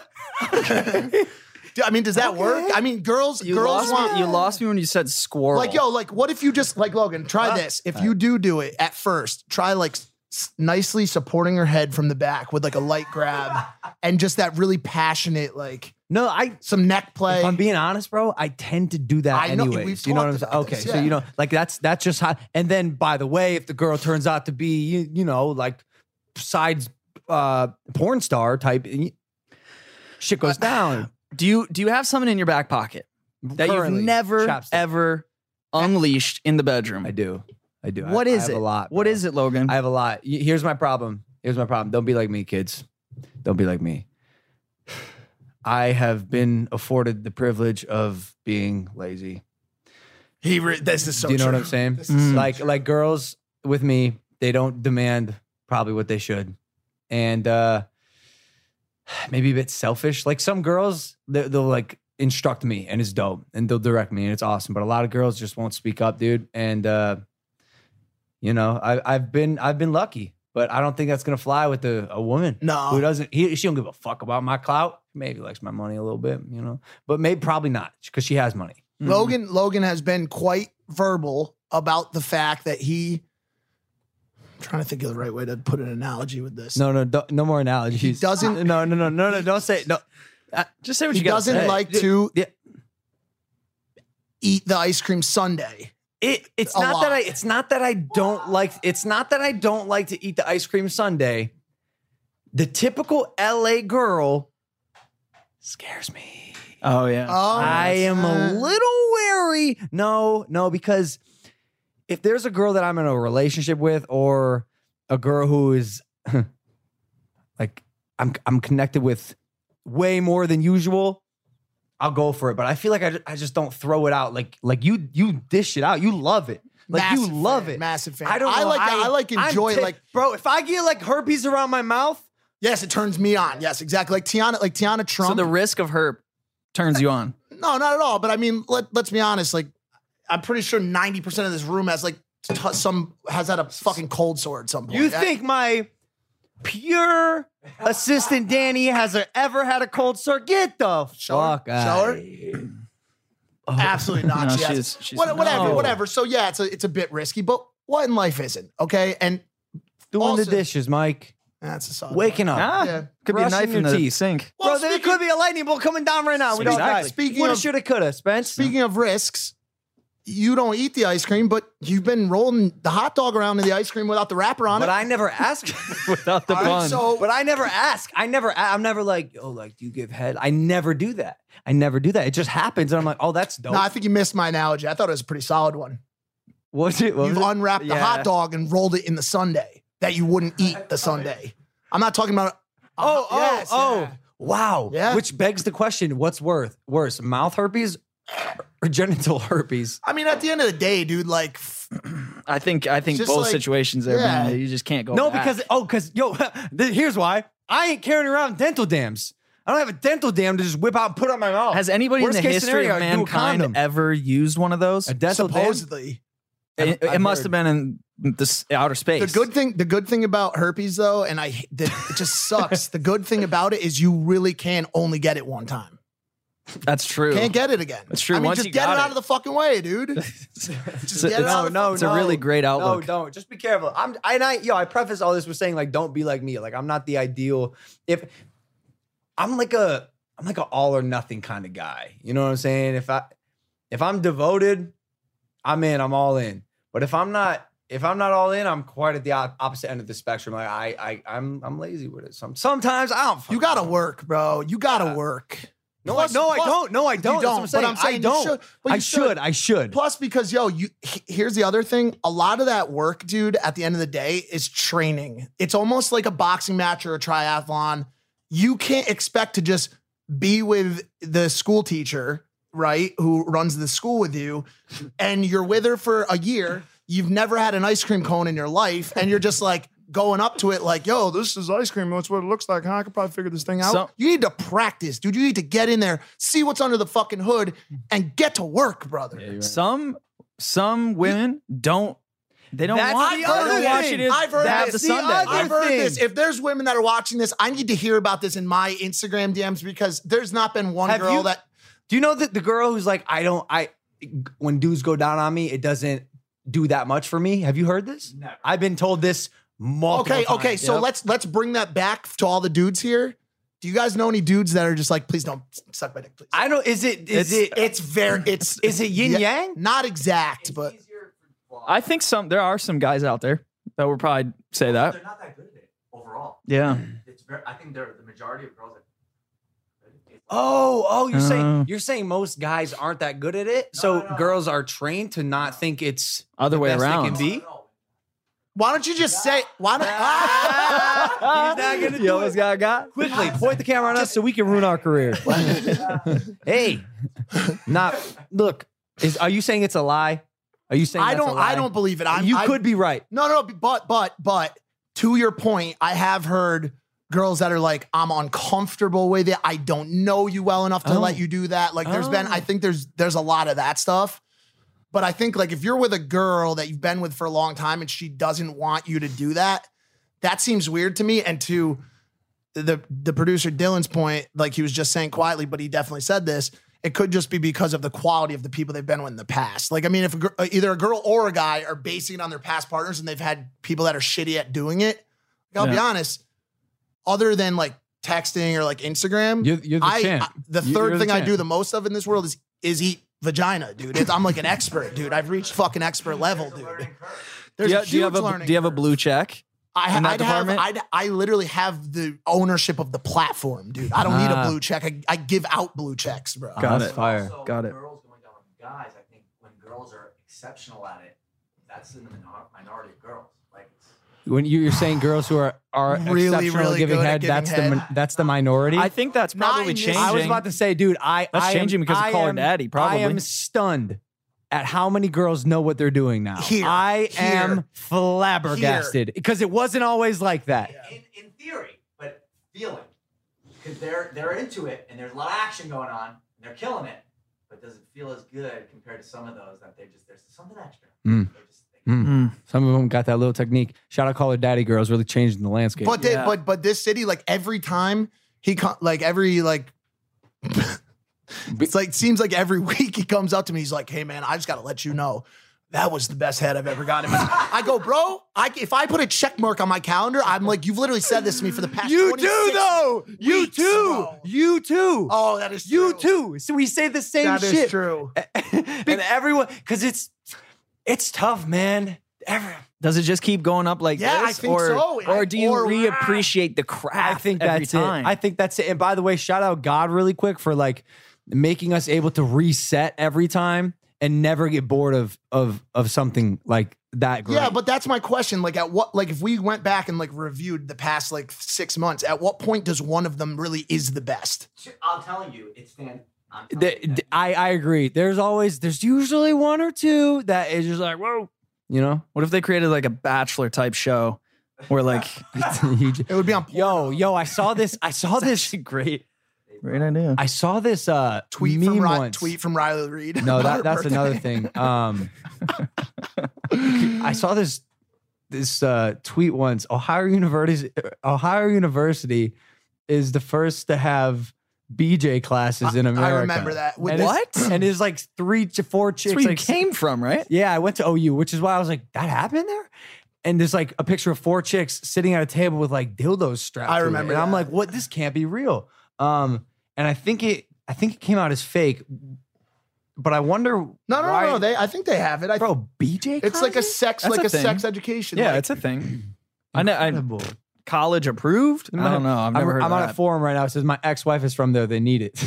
I mean, does that work? I mean, girls, You girls lost want me. You lost me when you said squirrel. like, yo, like, what if you just like Logan? Try this. If you do do it at first, try like s- nicely supporting her head from the back with like a light grab and just that really passionate, like No, I. some neck play. If I'm being honest, bro, I tend to do that I know, anyways. we've You know what I'm talked saying? about Okay, this, so yeah. you know, like that's that's just how. And then, by the way, if the girl turns out to be, you, you know, like sides uh porn star type, y- shit goes down. do you do you have something in your back pocket that Currently, you've never chapstick. ever unleashed in the bedroom? I do, I do. What I, is I have it? A lot. What bro. is it, Logan? I have a lot. Y- Here's my problem. Here's my problem. Don't be like me, kids. Don't be like me. I have been afforded the privilege of being lazy. he, re- this is so. Do you know true. what I'm saying? This is so like true. like girls with me, they don't demand probably what they should, and uh maybe a bit selfish. Like some girls, they, they'll like instruct me, and it's dope, and they'll direct me, and it's awesome. But a lot of girls just won't speak up, dude. And uh you know, I, I've been I've been lucky, but I don't think that's gonna fly with a, a woman No. who doesn't. He, she don't give a fuck about my clout. maybe likes my money a little bit, you know, but maybe probably not because she has money. Logan Logan has been quite verbal about the fact that he. I'm trying to think of the right way to put an analogy with this. No, no, don't, no more analogies. He doesn't- No, no, no, no, no. Don't say no. Uh, just say what He you got. doesn't say. like to Yeah. eat the ice cream sundae. It, it's A not lot. that I. It's not that I don't like. It's not that I don't like to eat the ice cream sundae. The typical L A girl scares me. Oh yeah. Oh, I am a uh, little wary. No, no, because if there's a girl that I'm in a relationship with, or a girl who is like I'm, I'm connected with way more than usual, I'll go for it. But I feel like I, ju- I just don't throw it out like like you you dish it out. You love it. Like Massive you love fan, it. massive fan. I don't. I know, like that. I like I'm enjoy, ti- like- bro. If I get like herpes around my mouth, Yes, it turns me on. Yes, exactly. Like Tiana, like Tiana Trump. So the risk of her turns you on. No, not at all. But I mean, let, let's be honest. Like, I'm pretty sure ninety percent of this room has like t- some has had a fucking cold sore at some point. you That- think my pure assistant Danny has a, ever had a cold sore? Get the Show her. fuck Show out. her. Absolutely not. No, she has- she's- she's What- not. whatever, No. whatever. So yeah, it's a it's a bit risky, but what in life isn't? Okay, and Doing Also- the dishes, Mike. that's a solid. Waking up. Ah, Yeah. could be a Brushing knife in your the teeth. sink. Well, Bro, there speaking- could be a lightning bolt coming down right now. We don't Exactly. know. Speaking Woulda, of- shoulda, coulda, Spence. Speaking of risks, you don't eat the ice cream, but you've been rolling the hot dog around in the ice cream without the wrapper on but it. I never ask. Without the All right, bun. so But I never ask. I never. a- I'm never like, oh, like, do you give head? I never do that. I never do that. It just happens, and I'm like, oh, that's dope. no, I think you missed my analogy. I thought it was a pretty solid one. What's it? What You've was it? unwrapped the Yeah. hot dog and rolled it in the sundae that you wouldn't eat the sundae. I'm not talking about. Oh, oh, Yes, oh, yeah. wow. Yeah. Which begs the question: what's worth worse, mouth herpes or genital herpes? I mean, at the end of the day, dude, like, f- I think I think Just both like- situations there, yeah. man. You just can't go. No, back. because oh, because yo, th- here's why: I ain't carrying around dental dams. I don't have a dental dam to just whip out and put on my mouth. has anybody Worst in the case history scenario, of I do a mankind condom. ever used one of those? A dental dam? supposedly. It, I've it must heard. have been in this outer space. The good thing, the good thing about herpes, though, and I, that it just sucks. The good thing about it is you really can only get it one time. That's true. Can't get it again. That's true. I mean, Once just you get got it it. out of the fucking way, dude. It's- Just get it it's- out of the no, fucking It's a really great outlook. No, don't. Just be careful. I'm and I yo, I preface all this with saying like don't be like me. Like I'm not the ideal. If I'm like a I'm like an all or nothing kind of guy. You know what I'm saying? If I if I'm devoted, I'm in, I'm all in. But if I'm not if I'm not all in, I'm quite at the op- opposite end of the spectrum. Like I I I'm I'm lazy with it. Some sometimes I don't You gotta work, bro. You gotta work. No, Plus- I, no, I plus- don't. No, I You don't. That's what I'm but saying. I'm saying I you don't. should, but I you should. I should. Plus, because yo, you he- here's the other thing. A lot of that work, dude, at the end of the day, is training. It's almost like a boxing match or a triathlon. You can't expect to just be with the school teacher, right, who runs the school with you, and you're with her for a year. You've never had an ice cream cone in your life, and you're just like going up to it like, yo, this is ice cream. That's what it looks like. Huh? I could probably figure this thing out. So- you need to practice, dude. You need to get in there, see what's under the fucking hood, and get to work, brother. Some some women don't. They don't That's want. the They other don't want thing. you to I've heard have this. the The Sunday. other I've heard thing. this. If there's women that are watching this, I need to hear about this in my Instagram D Ms because there's not been one Have girl you- that. Do you know that the girl who's like, I don't, I, when dudes go down on me, it doesn't do that much for me. Have you heard this? Never. I've been told this multiple Okay, times. okay. So Yep. let's let's bring that back to all the dudes here. Do you guys know any dudes that are just like, please don't suck my dick, please? I don't, is it, is It's- it, It's very. It's is it yin yeah, yang? Not exact, but I think some. There are some guys out there that would probably say that. They're not that good at it overall. Yeah. It's very. I think they're the majority of girls that. Oh, oh, you're Uh. saying, you're saying most guys aren't that good at it. So no, no. girls are trained to not think it's Other the way best they around. can be. No, why don't you just say? Why don't? He's not gonna You do almost it. got got. Quickly, point the camera on us so we can ruin our career. Hey, not, look, is, are you saying it's a lie? Are you saying I that's a don't. lie? I don't believe it. I'm, You I, could be right. No, no, but but but to your point, I have heard girls that are like, I'm uncomfortable with it. I don't know you well enough to Oh. let you do that. Like there's been, Oh. I think there's there's a lot of that stuff. But I think like if you're with a girl that you've been with for a long time and she doesn't want you to do that, that seems weird to me. And to the the producer Dylan's point, like he was just saying quietly, but he definitely said this. It could just be because of the quality of the people they've been with in the past. Like, I mean, if a, gr- either a girl or a guy are basing it on their past partners and they've had people that are shitty at doing it, like, I'll Yeah. be honest, other than like texting or like Instagram, You're, you're the I, champ. I- the You- third you're thing I champ. do the most of in this world is is eat vagina, dude. It's, I'm like an expert, dude. I've reached fucking expert level, dude. There's do, you, a do you have huge a learning do you have a curve. blue check? I, in that I'd have, department? I'd, I literally have the ownership of the platform, dude. I don't need a Ah. blue check. I, I give out blue checks, bro. Got that's it. fire. Also, Got it. Girls going down on guys. I think when girls are exceptional at it, that's in the minor- minority of girls. Like, it's, When you- you're saying girls who are are Really, exceptional really at giving good at head, giving that's head. the min- that's the minority. I think that's Not probably in this- changing. I was about to say, dude, I That's I am- changing because of I Call Her am- Daddy, probably. I am stunned at how many girls know what they're doing now. Here, I here, am flabbergasted because it wasn't always like that. in, in theory, but feeling. Because they're, they're into it and there's a lot of action going on and they're killing it, but does it feel as good compared to some of those that they just, there's something extra. Mm. They're just, they, Mm. Some of them got that little technique. Shout out Call Her Daddy girls, really changing the landscape. But they, Yeah. but but this city, like every time he co- like every like it's like seems like every week he comes up to me, he's like, "Hey man, I just got to let you know that was the best head I've ever gotten." I go, "Bro, I, if I put a check mark on my calendar, I'm like, you've literally said this to me for the past you do twenty-six though. You weeks, too. bro. You too. Oh, that is you true. too. So we say the same That is shit. true. and everyone, because it's it's tough, man. Every, Does it just keep going up like Yeah, I this? think or, so. Or do you Or- reappreciate the craft I think every that's time? it. I think that's it. And by the way, shout out God really quick for like making us able to reset every time and never get bored of of of something like that great. Yeah, but that's my question. Like, at what, like, if we went back and like reviewed the past like six months, at what point does one of them really is the best? I'm telling you, it's stand. I'm telling The- you that- the- I I agree. There's always there's usually one or two that is just like whoa, you know. What if they created like a Bachelor type show where like You j- It would be on yo yo, I saw this. I saw this. great, great idea. I saw this uh tweet meme from Ri- once. tweet from Riley Reid. No, about that, her that's birthday. another thing. Um, I saw this this uh, tweet once. Ohio University Ohio University is the first to have B J classes in I- I America. remember that. With And this- it's- And there's like three to four That's chicks. where you like, came from, right? Yeah, I went to O U, which is why I was like, that happened there. And there's like a picture of four chicks sitting at a table with like dildos strapped. I to it. remember And I'm that. like, what? This can't be real. Um, and I think it, I think it came out as fake. But I wonder. No, no, why, no, no. They, I think they have it. I, bro, B J. it's like a classes? sex, That's like a a, thing. sex education. Yeah, like, it's a thing. I know. I, Incredible. college approved? I don't know. I've I'm, never heard I'm of on that. a forum right now. It says my ex-wife is from there. They need it.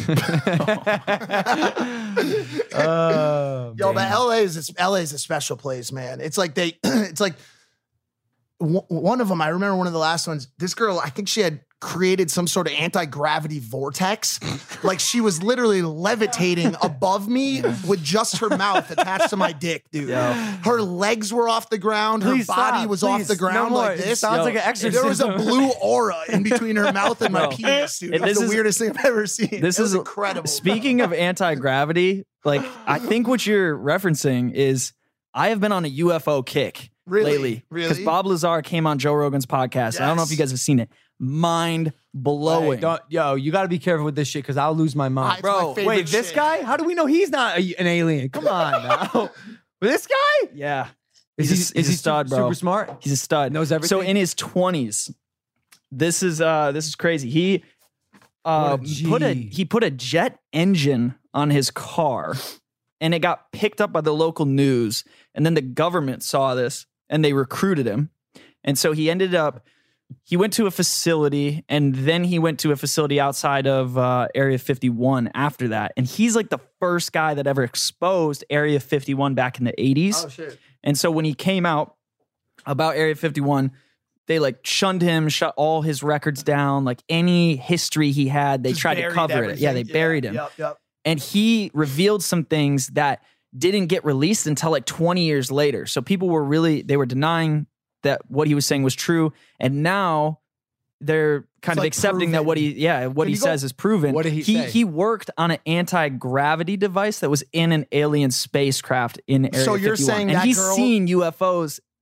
Oh, Yo, but man. L A is L A is a special place, man. It's like they, it's like w- one of them. I remember one of the last ones. This girl, I think she had created some sort of anti-gravity vortex. Like she was literally levitating above me with just her mouth attached to my dick, dude. Yo. Her legs were off the ground. Her Please body stop, was off please. the No ground more. like It this. sounds Yo, like an if exorcism. There was a blue aura in between her mouth and my Bro, penis, dude. it- It was this the is- weirdest thing I've ever seen. This It was is incredible. Speaking of anti-gravity, like I think what you're referencing is I have been on a U F O kick Really? lately. Because Really? Bob Lazar came on Joe Rogan's podcast. I don't know if Yes. you guys have seen it. Mind blowing. Hey, don't- yo, you got to be careful with this shit because I'll lose my Ah, mind, it's my bro. favorite Wait, this shit. guy? How do we know he's not a, an alien? Come on now. This guy? Yeah. Is He's he? a- Is he's a he stud, super, bro. super smart? He's a stud. Knows everything? So in his twenties, this is uh this is crazy. He uh What a put a G. he put a jet engine on his car and it got picked up by the local news, and then the government saw this and they recruited him. And so he ended up he went to a facility, and then he went to a facility outside of uh, Area fifty-one after that. And he's like the first guy that ever exposed Area fifty-one back in the eighties. Oh shit. And so when he came out about Area fifty-one, they like shunned him, shut all his records down. Like any history he had, they Just tried to buried cover it. Yeah, they everything. buried him. Yep, yep. And he revealed some things that didn't get released until like twenty years later. So people were really, they were denying that what he was saying was true. And now they're kind It's of like accepting that what he, yeah, what Can he you go- says is proven. What did he he say? He worked on an anti-gravity device that was in an alien spacecraft in Area So you're fifty-one. saying and that he's girl- seen U F Os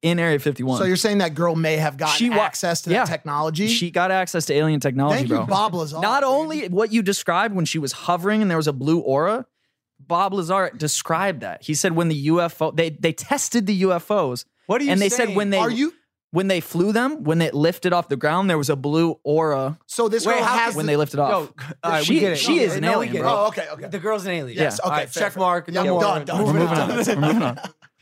in Area fifty-one. So you're saying that girl may have gotten She wa- access to yeah. that technology? She got access to alien technology, Thank bro. you, Bob Lazar. Not dude. only what you described when she was hovering and there was a blue aura, Bob Lazar described that. He said when the U F O, they they tested the U F Os. What are you And they saying? said when they Are you? when they flew them, when it lifted off the ground, there was a blue aura So this Wait, girl how has can- when the- they lifted Yo, off. all right, She- we get it. she No, is an no, we alien, get it. bro. Oh, okay, okay. The girl's an alien. Yes, All okay, right, fair, check fair. mark. Yeah, No more. done, done. Moving We're on. moving We're moving on.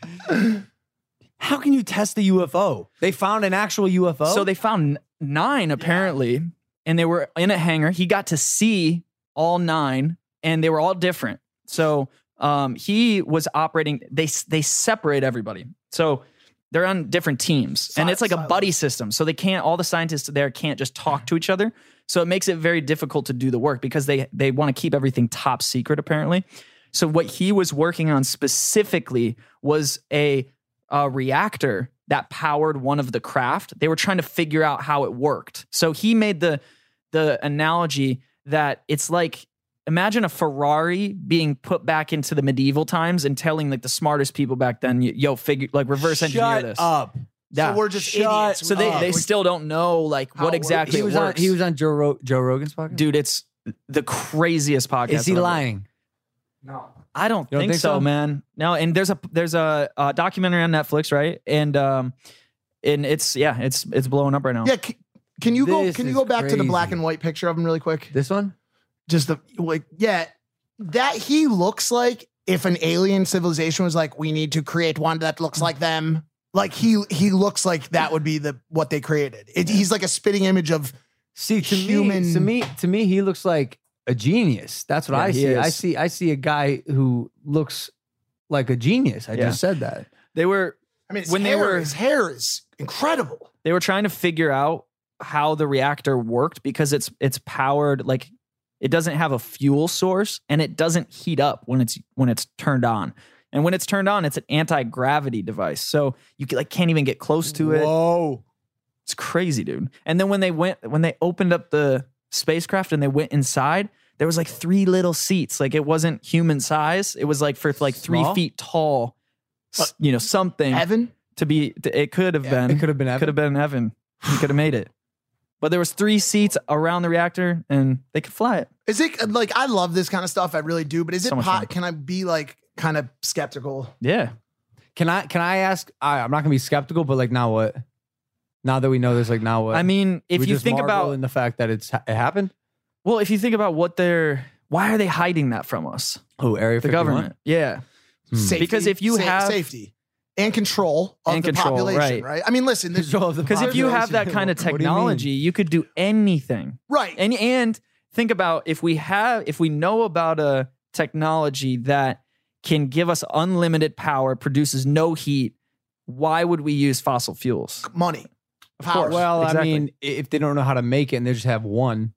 How can you test the U F O? They found an actual U F O. So they found nine apparently, and they were in a hangar. He got to see all nine, and they were all different. So um, he was operating. They they separate everybody. So they're on different teams, and it's like a buddy system. So they can't. All the scientists there can't just talk to each other. So it makes it very difficult to do the work because they they want to keep everything top secret apparently. So what he was working on specifically was a, a reactor that powered one of the craft. They were trying to figure out how it worked. So he made the the analogy that it's like, imagine a Ferrari being put back into the medieval times and telling like the smartest people back then, yo, figure like reverse engineer Shut this. up. So we're just Shut idiots. So they, Uh, they we- still don't know like How what it exactly He it was on. works. He was on Joe Ro- Joe Rogan's podcast. Dude, it's the craziest podcast. Is he ever. lying? No. I don't, You don't think, think so, so? man. No, and there's a there's a, a documentary on Netflix, right? And um, and it's yeah, it's it's blowing up right now. Yeah, can, can you go? This Can you is go back to the crazy. black and white picture of him really quick? This one? Just the like, yeah, that he looks like if an alien civilization was like, we need to create one that looks like them. Like he he looks like that would be the what they created. It, he's like a spitting image of See, to Human- me, to me, to me, he looks like a genius. That's what Yeah, I he see. I is. see. I see a guy who looks like a genius. I Yeah. just said that. They were I mean, his When they hair, were- his hair is incredible. they were trying to figure out how the reactor worked because it's it's powered like it doesn't have a fuel source and it doesn't heat up when it's when it's turned on. And when it's turned on, it's an anti-gravity device. So you can, like can't even get close to it. Whoa. It's crazy, dude. And then when they went, when they opened up the spacecraft and they went inside, there was like three little seats. Like it wasn't human size. It was like for like three Small? feet tall, s- you know, something Evan, to be, it could have Yeah, been, it could have been Evan. could have been Evan. He could have made it. But there was three seats around the reactor and they could fly it. is it like I love this kind of stuff? I really do. But is it? So much Po- fun. can I be like kind of skeptical? Yeah. Can I? Can I ask? I, I'm not gonna be skeptical, but like now what? Now that we know this, like now what? I mean, if We you just think marvel about, in the fact that it's it happened. well, if you think about what they're, why are they hiding that from us? Oh, Area The fifty-one? government. Yeah. Hmm. Safety, Because if you sa- have- safety and control of And the control, population, right. right. I mean, listen, this, Control of the Because if you have that population. kind of What do you mean? technology, you, could do anything. right? And and think about if we have if we know about a technology that can give us unlimited power, produces no heat, why would we use fossil fuels? money, Of power. course. Well, Exactly. I mean, if they don't know how to make it and they just have one.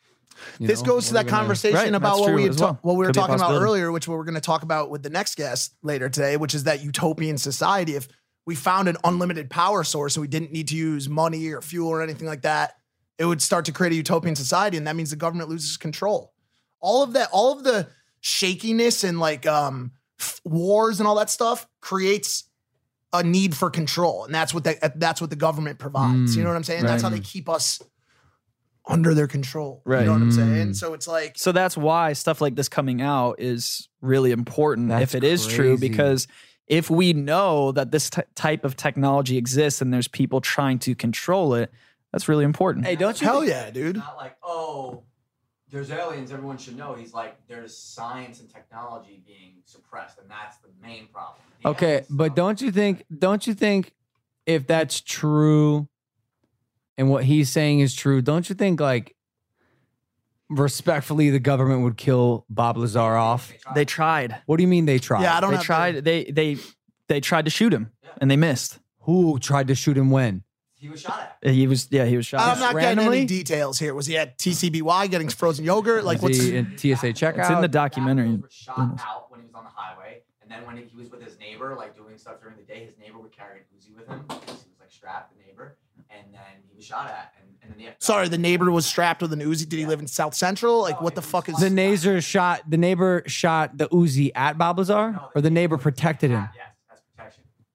you This know, goes to what are that they gonna- conversation Right, about that's what true we had as ta- well. what we were Could be a talking about possibility. earlier, which we're going to talk about with the next guest later today, which is that utopian society. If we found an unlimited power source and we didn't need to use money or fuel or anything like that, it would start to create a utopian society, and that means the government loses control. All of that, all of the shakiness and like um, f- wars and all that stuff creates a need for control, and that's what the, that's what the government provides. Mm, you know what I'm saying? That's how right. they keep us under their control. Right. You know what I'm saying? Mm. So it's like, So that's why stuff like this coming out is really important That's if it is true, crazy. because if we know that this t- type of technology exists and there's people trying to control it, that's really important. Hey, don't you? hell think- yeah, dude. Not like, oh, there's aliens, everyone should know. He's like, there's science and technology being suppressed, and that's the main problem. The Okay, alien but stuff- don't you think? Don't you think if that's true, and what he's saying is true? Don't you think like respectfully the government would kill Bob Lazar off? They tried. What do you mean they tried? Yeah, I don't They have tried. They they they tried to shoot him and they missed. Who tried to shoot him when? He was shot at. He was yeah he was shot. I'm not getting randomly? any details here. Was he at T C B Y getting frozen yogurt? Like, Is what's he in T S A checkout? It's in the documentary. Were shot out when he was on the highway, and then when he was with his neighbor, like doing stuff during the day, his neighbor would carry an Uzi with him because he was like strapped, the neighbor, and then he was shot at, and, and then the F B I sorry, the neighbor was strapped with an Uzi. Did he live in South Central? Like, what the fuck is the neighbor shot. The neighbor shot the Uzi at Bob Lazar, No, or the neighbor protected him. Yes, that's protection.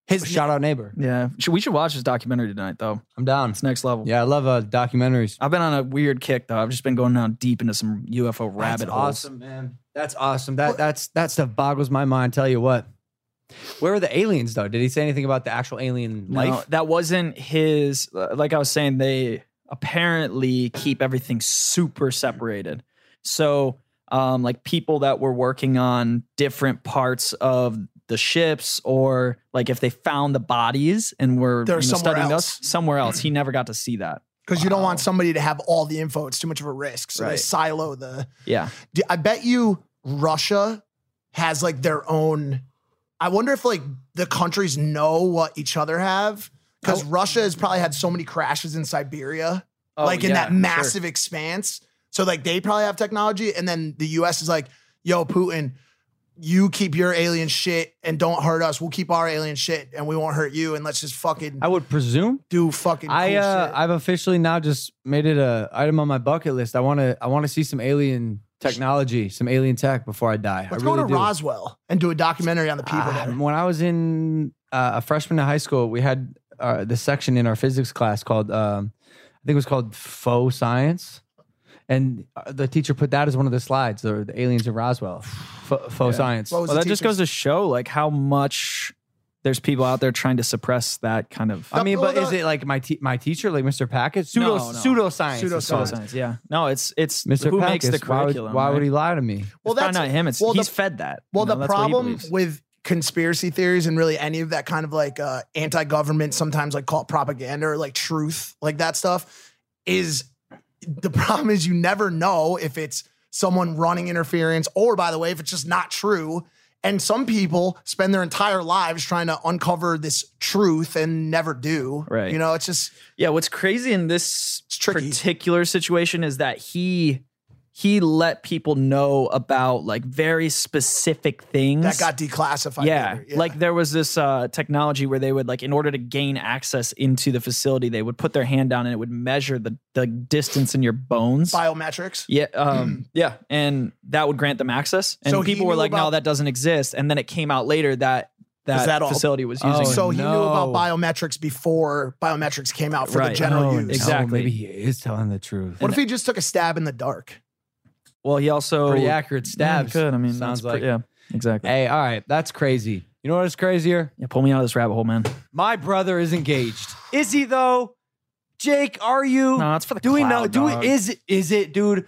His Shout out neighbor. Yeah, Should- we should watch this documentary tonight, though. I'm down. It's next level. Yeah, I love uh, documentaries. I've been on a weird kick, though. I've just been going down deep into some U F O rabbit That's holes. awesome, man. That's awesome. That that's that stuff boggles my mind. Tell you what. Where are the aliens though? Did he say anything about the actual alien No, life? that wasn't his. uh, Like I was saying, they apparently keep everything super separated. So, um, like people that were working on different parts of the ships, or like if they found the bodies and were They're you know, somewhere studying else. those somewhere else, he never got to see that. Because you don't want somebody to have all the info. It's too much of a risk. So they Right. silo the. Yeah, D- I bet you Russia has like their own. I wonder if like the countries know what each other have. Because Russia has probably had so many crashes in Siberia, Oh, like in yeah, that sure. massive expanse. So like they probably have technology. And then the U S is like, yo, Putin, you keep your alien shit and don't hurt us. We'll keep our alien shit and we won't hurt you. And let's just fucking I would presume. do fucking I cool uh, shit. I've officially now just made it a item on my bucket list. I want to I want to see some alien technology, some alien tech before I die. Let's I really go to do. Roswell and do a documentary on the people Uh, there. when I was in uh, a freshman in high school, we had uh, the section in our physics class called, um, I think it was called faux science. And uh, the teacher put that as one of the slides, the, the aliens in Roswell, F- faux science. What was well, the that just teacher's- goes to show like how much there's people out there trying to suppress that kind of I mean, Well, but is the- it like my te- my teacher, like Mister Packett? Pseudo No, no. pseudoscience. is Pseudoscience. called. science. Yeah, no, it's it's Mister who Packett, makes the why, would, curriculum. why would right? he lie to me? Well, It's probably not him. It's well, he's the- fed that. Well, You know, the that's what he problem believes. with conspiracy theories and really any of that kind of like uh, anti-government, sometimes like call it propaganda or like truth, like that stuff, is the problem is you never know if it's someone running interference or, by the way, if it's just not true. And some people spend their entire lives trying to uncover this truth and never do. Right. You know, it's just Yeah, what's crazy in this tricky. particular situation is that he he let people know about like very specific things that got declassified. yeah, later. like there was this uh, technology where they would like, in order to gain access into the facility, they would put their hand down and it would measure the the distance in your bones. biometrics. Yeah, um, yeah, and that would grant them access. And So he people were knew like, "No, about- that doesn't exist." And then it came out later that that, that all- facility was Oh, using. it. So he knew about no. biometrics before biometrics came out for the Right. general Oh, use. no, Exactly. maybe he is telling the truth. What if he just took a stab in the dark? well, he also Pretty accurate Yeah, he stabs. could. I mean, sounds that's like. pre- yeah, exactly. Hey, all right, that's crazy. You know what is crazier? Yeah, pull me out of this rabbit hole, man. My brother is engaged. Is he though? Jake, are you? No, it's for the Do we know? cloud, Do dog. we? Is it? Is it, dude?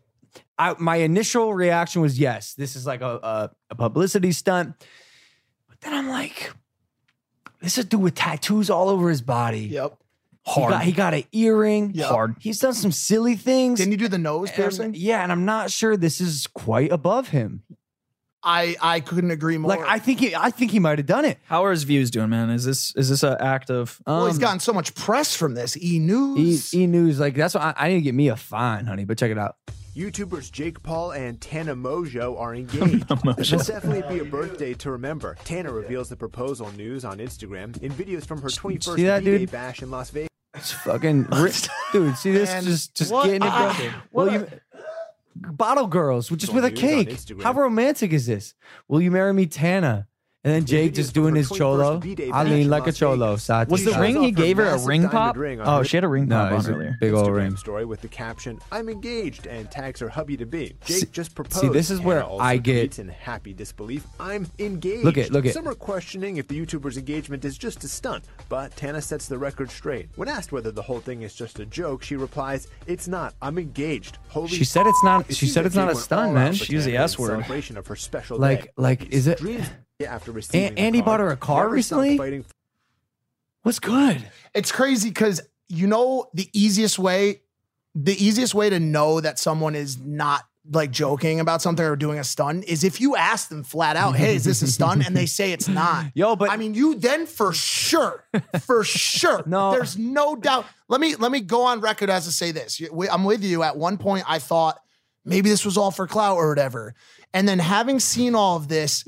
I, my initial reaction was yes. This is like a, a a publicity stunt. But then I'm like, this is a dude with tattoos all over his body. Yep. He Hard. got, he got an earring. Yep. Hard. He's done some silly things. Didn't you do the nose And- piercing? yeah, and I'm not sure this is quite above him. I I couldn't agree more. Like I think he, I think he might have done it. How are his views doing, man? Is this is this an act of? well, he's Um, gotten so much press from this. E E, News. e News, like that's what I, I need to get me a fine, honey. But check it out. YouTubers Jake Paul and Tana Mojo are engaged. This will definitely be a birthday to remember. Tana reveals the proposal news on Instagram in videos from her twenty-first See that, B-Day dude? bash in Las Vegas. It's fucking ri- dude. See this? Man, just just what? getting it, bro. Ah, Will what you, bottle girls, just with a News on cake. Instagram. How romantic is this? Will you marry me, Tana? And then Jake videos just from doing her his cholo. twenty-first B-Day I bash lean in like a Las cholo. Vegas. Side to Was the side. ring shows he off her gave her a massive ring diamond pop? ring on Oh, her she had a ring No, pop on it's a earlier. big old Instagram ring. story with the caption "I'm engaged" and tags her hubby to be. Jake See- just proposed. see, this is Tana where also I get- tweets in happy disbelief. I'm engaged. Look at- look at- Some are questioning if the YouTuber's engagement is just a stunt, but Tana sets the record straight. When asked whether the whole thing is just a joke, she replies, "It's not. I'm engaged." Holy She said it's not. It She seems said that it's not Jake a went stunt, all man. out for She used the Tana in S word. Celebration of her special Like- day. like, is it- Dreams after receiving And- the and he card, bought her a car never stopped recently? fighting What's good? It's crazy because you know the easiest way, the easiest way to know that someone is not like joking about something or doing a stunt is if you ask them flat out, "Hey, is this a stunt?" and they say it's not. Yo, but I mean, you then for sure, for sure, No. there's no doubt. Let me let me go on record as to say this. You- we- I'm with you. At one point, I thought maybe this was all for clout or whatever, and then having seen all of this,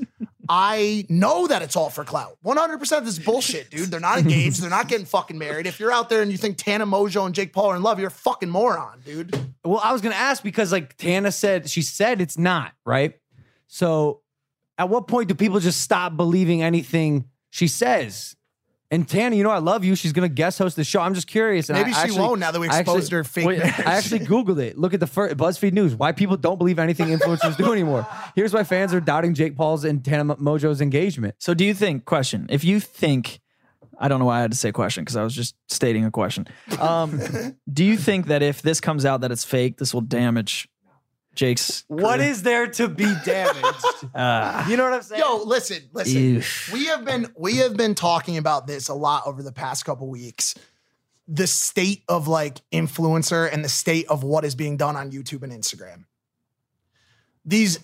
I know that it's all for clout. one hundred percent this is bullshit, dude. They're not engaged. They're not getting fucking married. If you're out there and you think Tana Mojo and Jake Paul are in love, you're a fucking moron, dude. Well, I was gonna ask because like Tana said, she said it's not right. So, at what point do people just stop believing anything she says? And Tana, you know I love you. She's gonna guest host the show. I'm just curious. And Maybe I she actually, won't now that we I exposed actually- her fake wait, marriage. I actually Googled it. Look at the first BuzzFeed News. Why people don't believe anything influencers do anymore. Here's why fans are doubting Jake Paul's and Tana Mojo's engagement. So do you think, question, if you think, I don't know why I had to say question because I was just stating a question. Um, do you think that if this comes out that it's fake, this will damage Jake's What career? is there to be damaged? Uh, You know what I'm saying? Yo, listen, listen. Eesh. We have been we have been talking about this a lot over the past couple weeks. The state of like influencer and the state of what is being done on YouTube and Instagram. These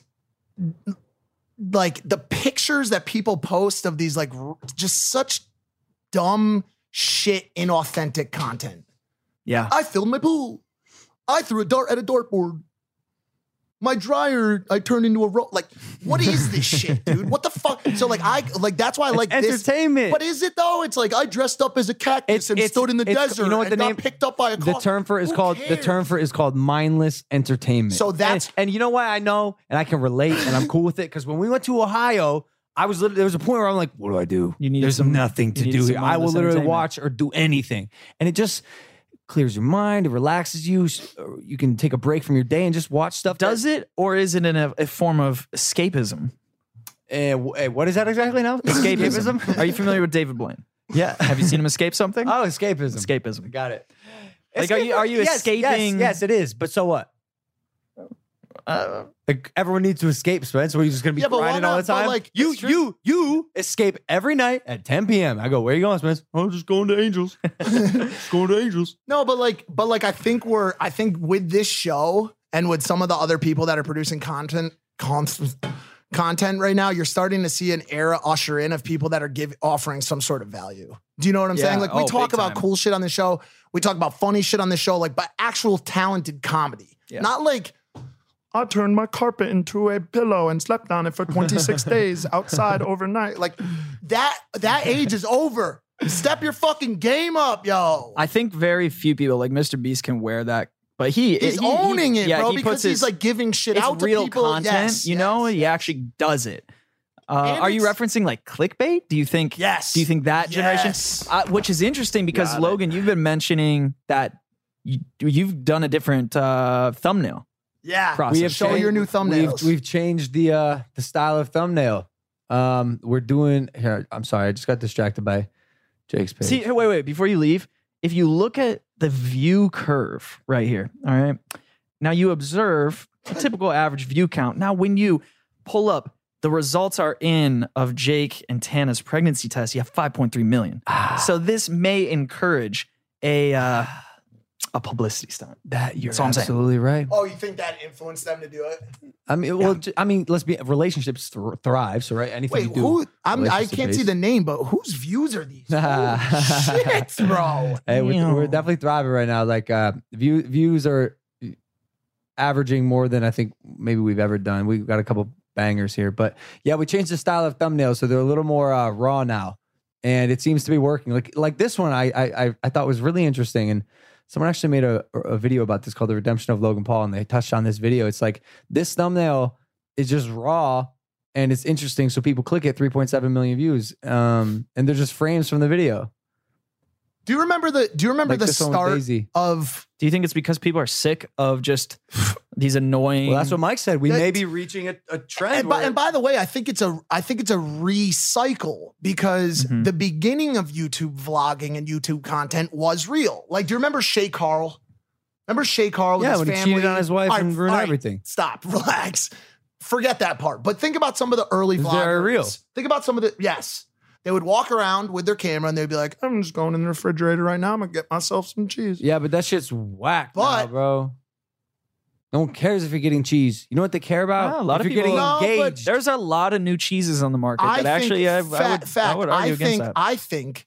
like the pictures that people post of these like r- just such dumb shit, inauthentic content. yeah. I filled my pool. I threw a dart at a dartboard. My dryer, I turned into a ro- like. What is this shit, dude? What the fuck? So like, I like that's why I like this. entertainment. What is it though? It's like I dressed up as a cactus It's- and it's- stood in the it's- desert. you know what and the got name- picked up by a The car. term for it is Who called the cares? term for it is called mindless entertainment. So that's- and, and you know why I know and I can relate and I'm cool with it because when we went to Ohio, I was literally there was a point where I'm like, what do I do? You need There's some- nothing to you need do some here. I will mindless literally entertainment. watch or do anything, and it just clears your mind. It relaxes you. or You can take a break from your day and just watch stuff. Does it, or is it in a, a form of escapism? Uh, what is that exactly now? Escapism. Are you familiar with David Blaine? Yeah. Have you seen him escape something? Oh, escapism. Escapism. Got it. Like, are you- are you Yes, escaping- Yes, yes, it is. But so what? Uh, Like, everyone needs to escape, Spence. What, are you just gonna be Yeah, but why grinding all not? the But, time? like, you, it's true. you, you escape every night at ten p.m. I go, where you going, Spence? Oh, I'm just going to Angels. just going to Angels. No, but like, but like, I think we're, I think with this show and with some of the other people that are producing content, con- content right now, you're starting to see an era usher in of people that are give offering some sort of value. Do you know what I'm Yeah. saying? Like, we Oh, talk big about time. cool shit on the show. We talk about funny shit on the show, like, but actual talented comedy, Yeah. not like. I turned my carpet into a pillow and slept on it for twenty-six days outside overnight. Like that, that age is over. Step your fucking game up, yo. I think very few people, like Mister Beast, can wear that. But he He's he- he- owning it, yeah, bro, he because puts he's his- like giving shit it's out to real people. content. Yes, you know, yes. he actually does it. Uh, And are you it's- referencing like clickbait? Do you think? Yes. Do you think that generation? Yes. Uh, which is interesting because Got it. Logan, you've been mentioning that you, you've done a different uh, thumbnail. Yeah. process. We have Show changed- your new thumbnails. We've, we've changed the uh, the style of thumbnail. Um, we're doing here. I'm sorry, I just got distracted by Jake's page. See, hey, wait, wait. Before you leave, if you look at the view curve right here, all right. Now you observe a typical average view count. Now, when you pull up, the results are in of Jake and Tana's pregnancy test. You have five point three million. So this may encourage a uh, a publicity stunt. that you're That's all I'm saying. absolutely right. Oh, you think that influenced them to do it? I mean, well, j- I mean, let's be relationships thr- thrive. So right, anything Wait, you do. who? I'm, I can't see relationship-based. the name, but whose views are these? Holy shit, bro. Hey, we're, Damn. we're definitely thriving right now. Like uh, view, views are averaging more than I think maybe we've ever done. We've got a couple bangers here, but yeah, we changed the style of thumbnails so they're a little more uh, raw now, and it seems to be working. Like like this one, I I I- I thought was really interesting, and someone actually made a a video about this called "The Redemption of Logan Paul," and they touched on this video. It's like this thumbnail is just raw. And it's interesting, so people click it. three point seven million views, um, and they're just frames from the video. Do you remember the? Do you remember Like the this one with start Daisy. of? Do you think it's because people are sick of just these annoying? Well, that's what Mike said. We That- may be reaching a, a trend. And by, where- and by the way, I think it's a I think it's a recycle because Mhm. the beginning of YouTube vlogging and YouTube content was real. Like, do you remember Shay Carl? Remember Shay Carl? With yeah, his when he family? cheated on his wife All right, and ruined all right, everything. Stop, relax, forget that part. But think about some of the early Is vloggers. there real? Think about some of the yes. They would walk around with their camera and they'd be like, "I'm just going in the refrigerator right now. I'm gonna get myself some cheese." Yeah, but that shit's whack, now, But- bro. No one cares if you're getting cheese. You know what they care about? Yeah, a lot if of you're people- getting No, but engaged. There's a lot of new cheeses on the market I that actually I, think, I fact, would, fact, I would argue I against think, that. I think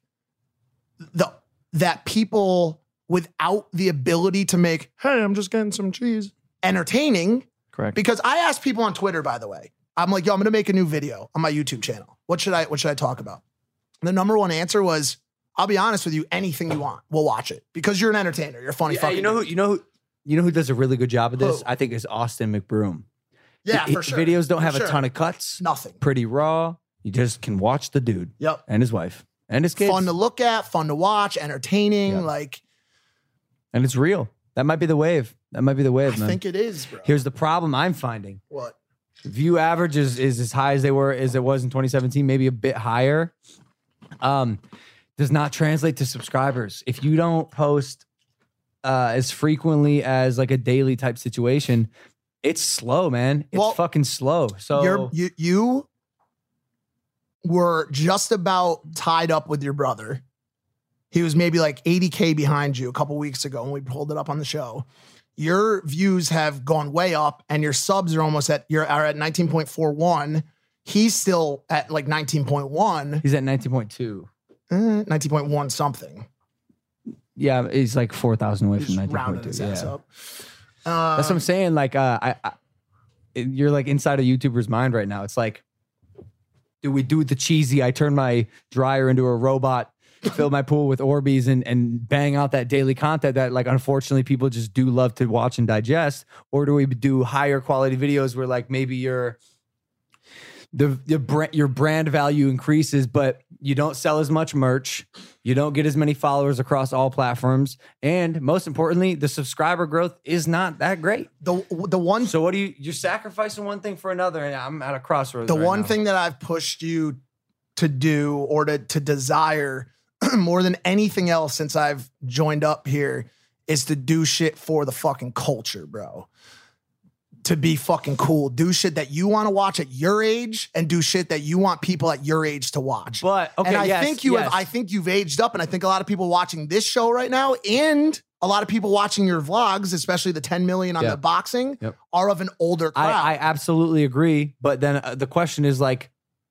the that people without the ability to make, hey, I'm just getting some cheese, entertaining. Correct. Because I asked people on Twitter, by the way, I'm like, yo, I'm gonna make a new video on my YouTube channel. What should I what should I talk about? The number one answer was, I'll be honest with you, anything you want, we'll watch it. Because you're an entertainer. You're a funny Yeah, fucking you know who? dude. You know who? You know who does a really good job of this? Who? I think is Austin McBroom. Yeah, Hi- for sure. Videos don't For have sure. a ton of cuts. Nothing. Pretty raw. You just can watch the dude Yep. and his wife. And it's kids. fun to look at, fun to watch, entertaining. Yeah. Like, And it's real. That might be the wave. That might be the wave, I man. think it is, bro. Here's the problem I'm finding. What? View average is, is as high as they were as it was in twenty seventeen, maybe a bit higher. Um, does not translate to subscribers. If you don't post uh, as frequently as like a daily type situation, it's slow, man. It's Well, fucking slow. So You're, you you were just about tied up with your brother. He was maybe like eighty K behind you a couple weeks ago when we pulled it up on the show. Your views have gone way up and your subs are almost at, you're are at nineteen point four one. He's still at like nineteen point one. he's at nineteen point two. Eh, nineteen point one something. Yeah, he's like four thousand away from Just nineteen rounded point his two. ass Yeah. up. Uh, That's what I'm saying. Like, uh, I, I, you're like inside a YouTuber's mind right now. It's like, do we do the cheesy? I turn my dryer into a robot, fill my pool with Orbeez, and and bang out that daily content that, like, unfortunately, people just do love to watch and digest. Or do we do higher quality videos where, like, maybe your the the brand, your brand value increases, but you don't sell as much merch, you don't get as many followers across all platforms, and most importantly, the subscriber growth is not that great. the the one So what do you, you're sacrificing one thing for another, and I'm at a crossroads. the right one now. thing that I've pushed you to do or to to desire more than anything else since I've joined up here is to do shit for the fucking culture, bro. To be fucking cool. Do shit that you want to watch at your age and do shit that you want people at your age to watch. But okay, and I yes, think you yes. have I think you've aged up, and I think a lot of people watching this show right now and a lot of people watching your vlogs, especially the ten million on Yep. the boxing, Yep. are of an older crowd. I, I absolutely agree. But then uh, the question is, like,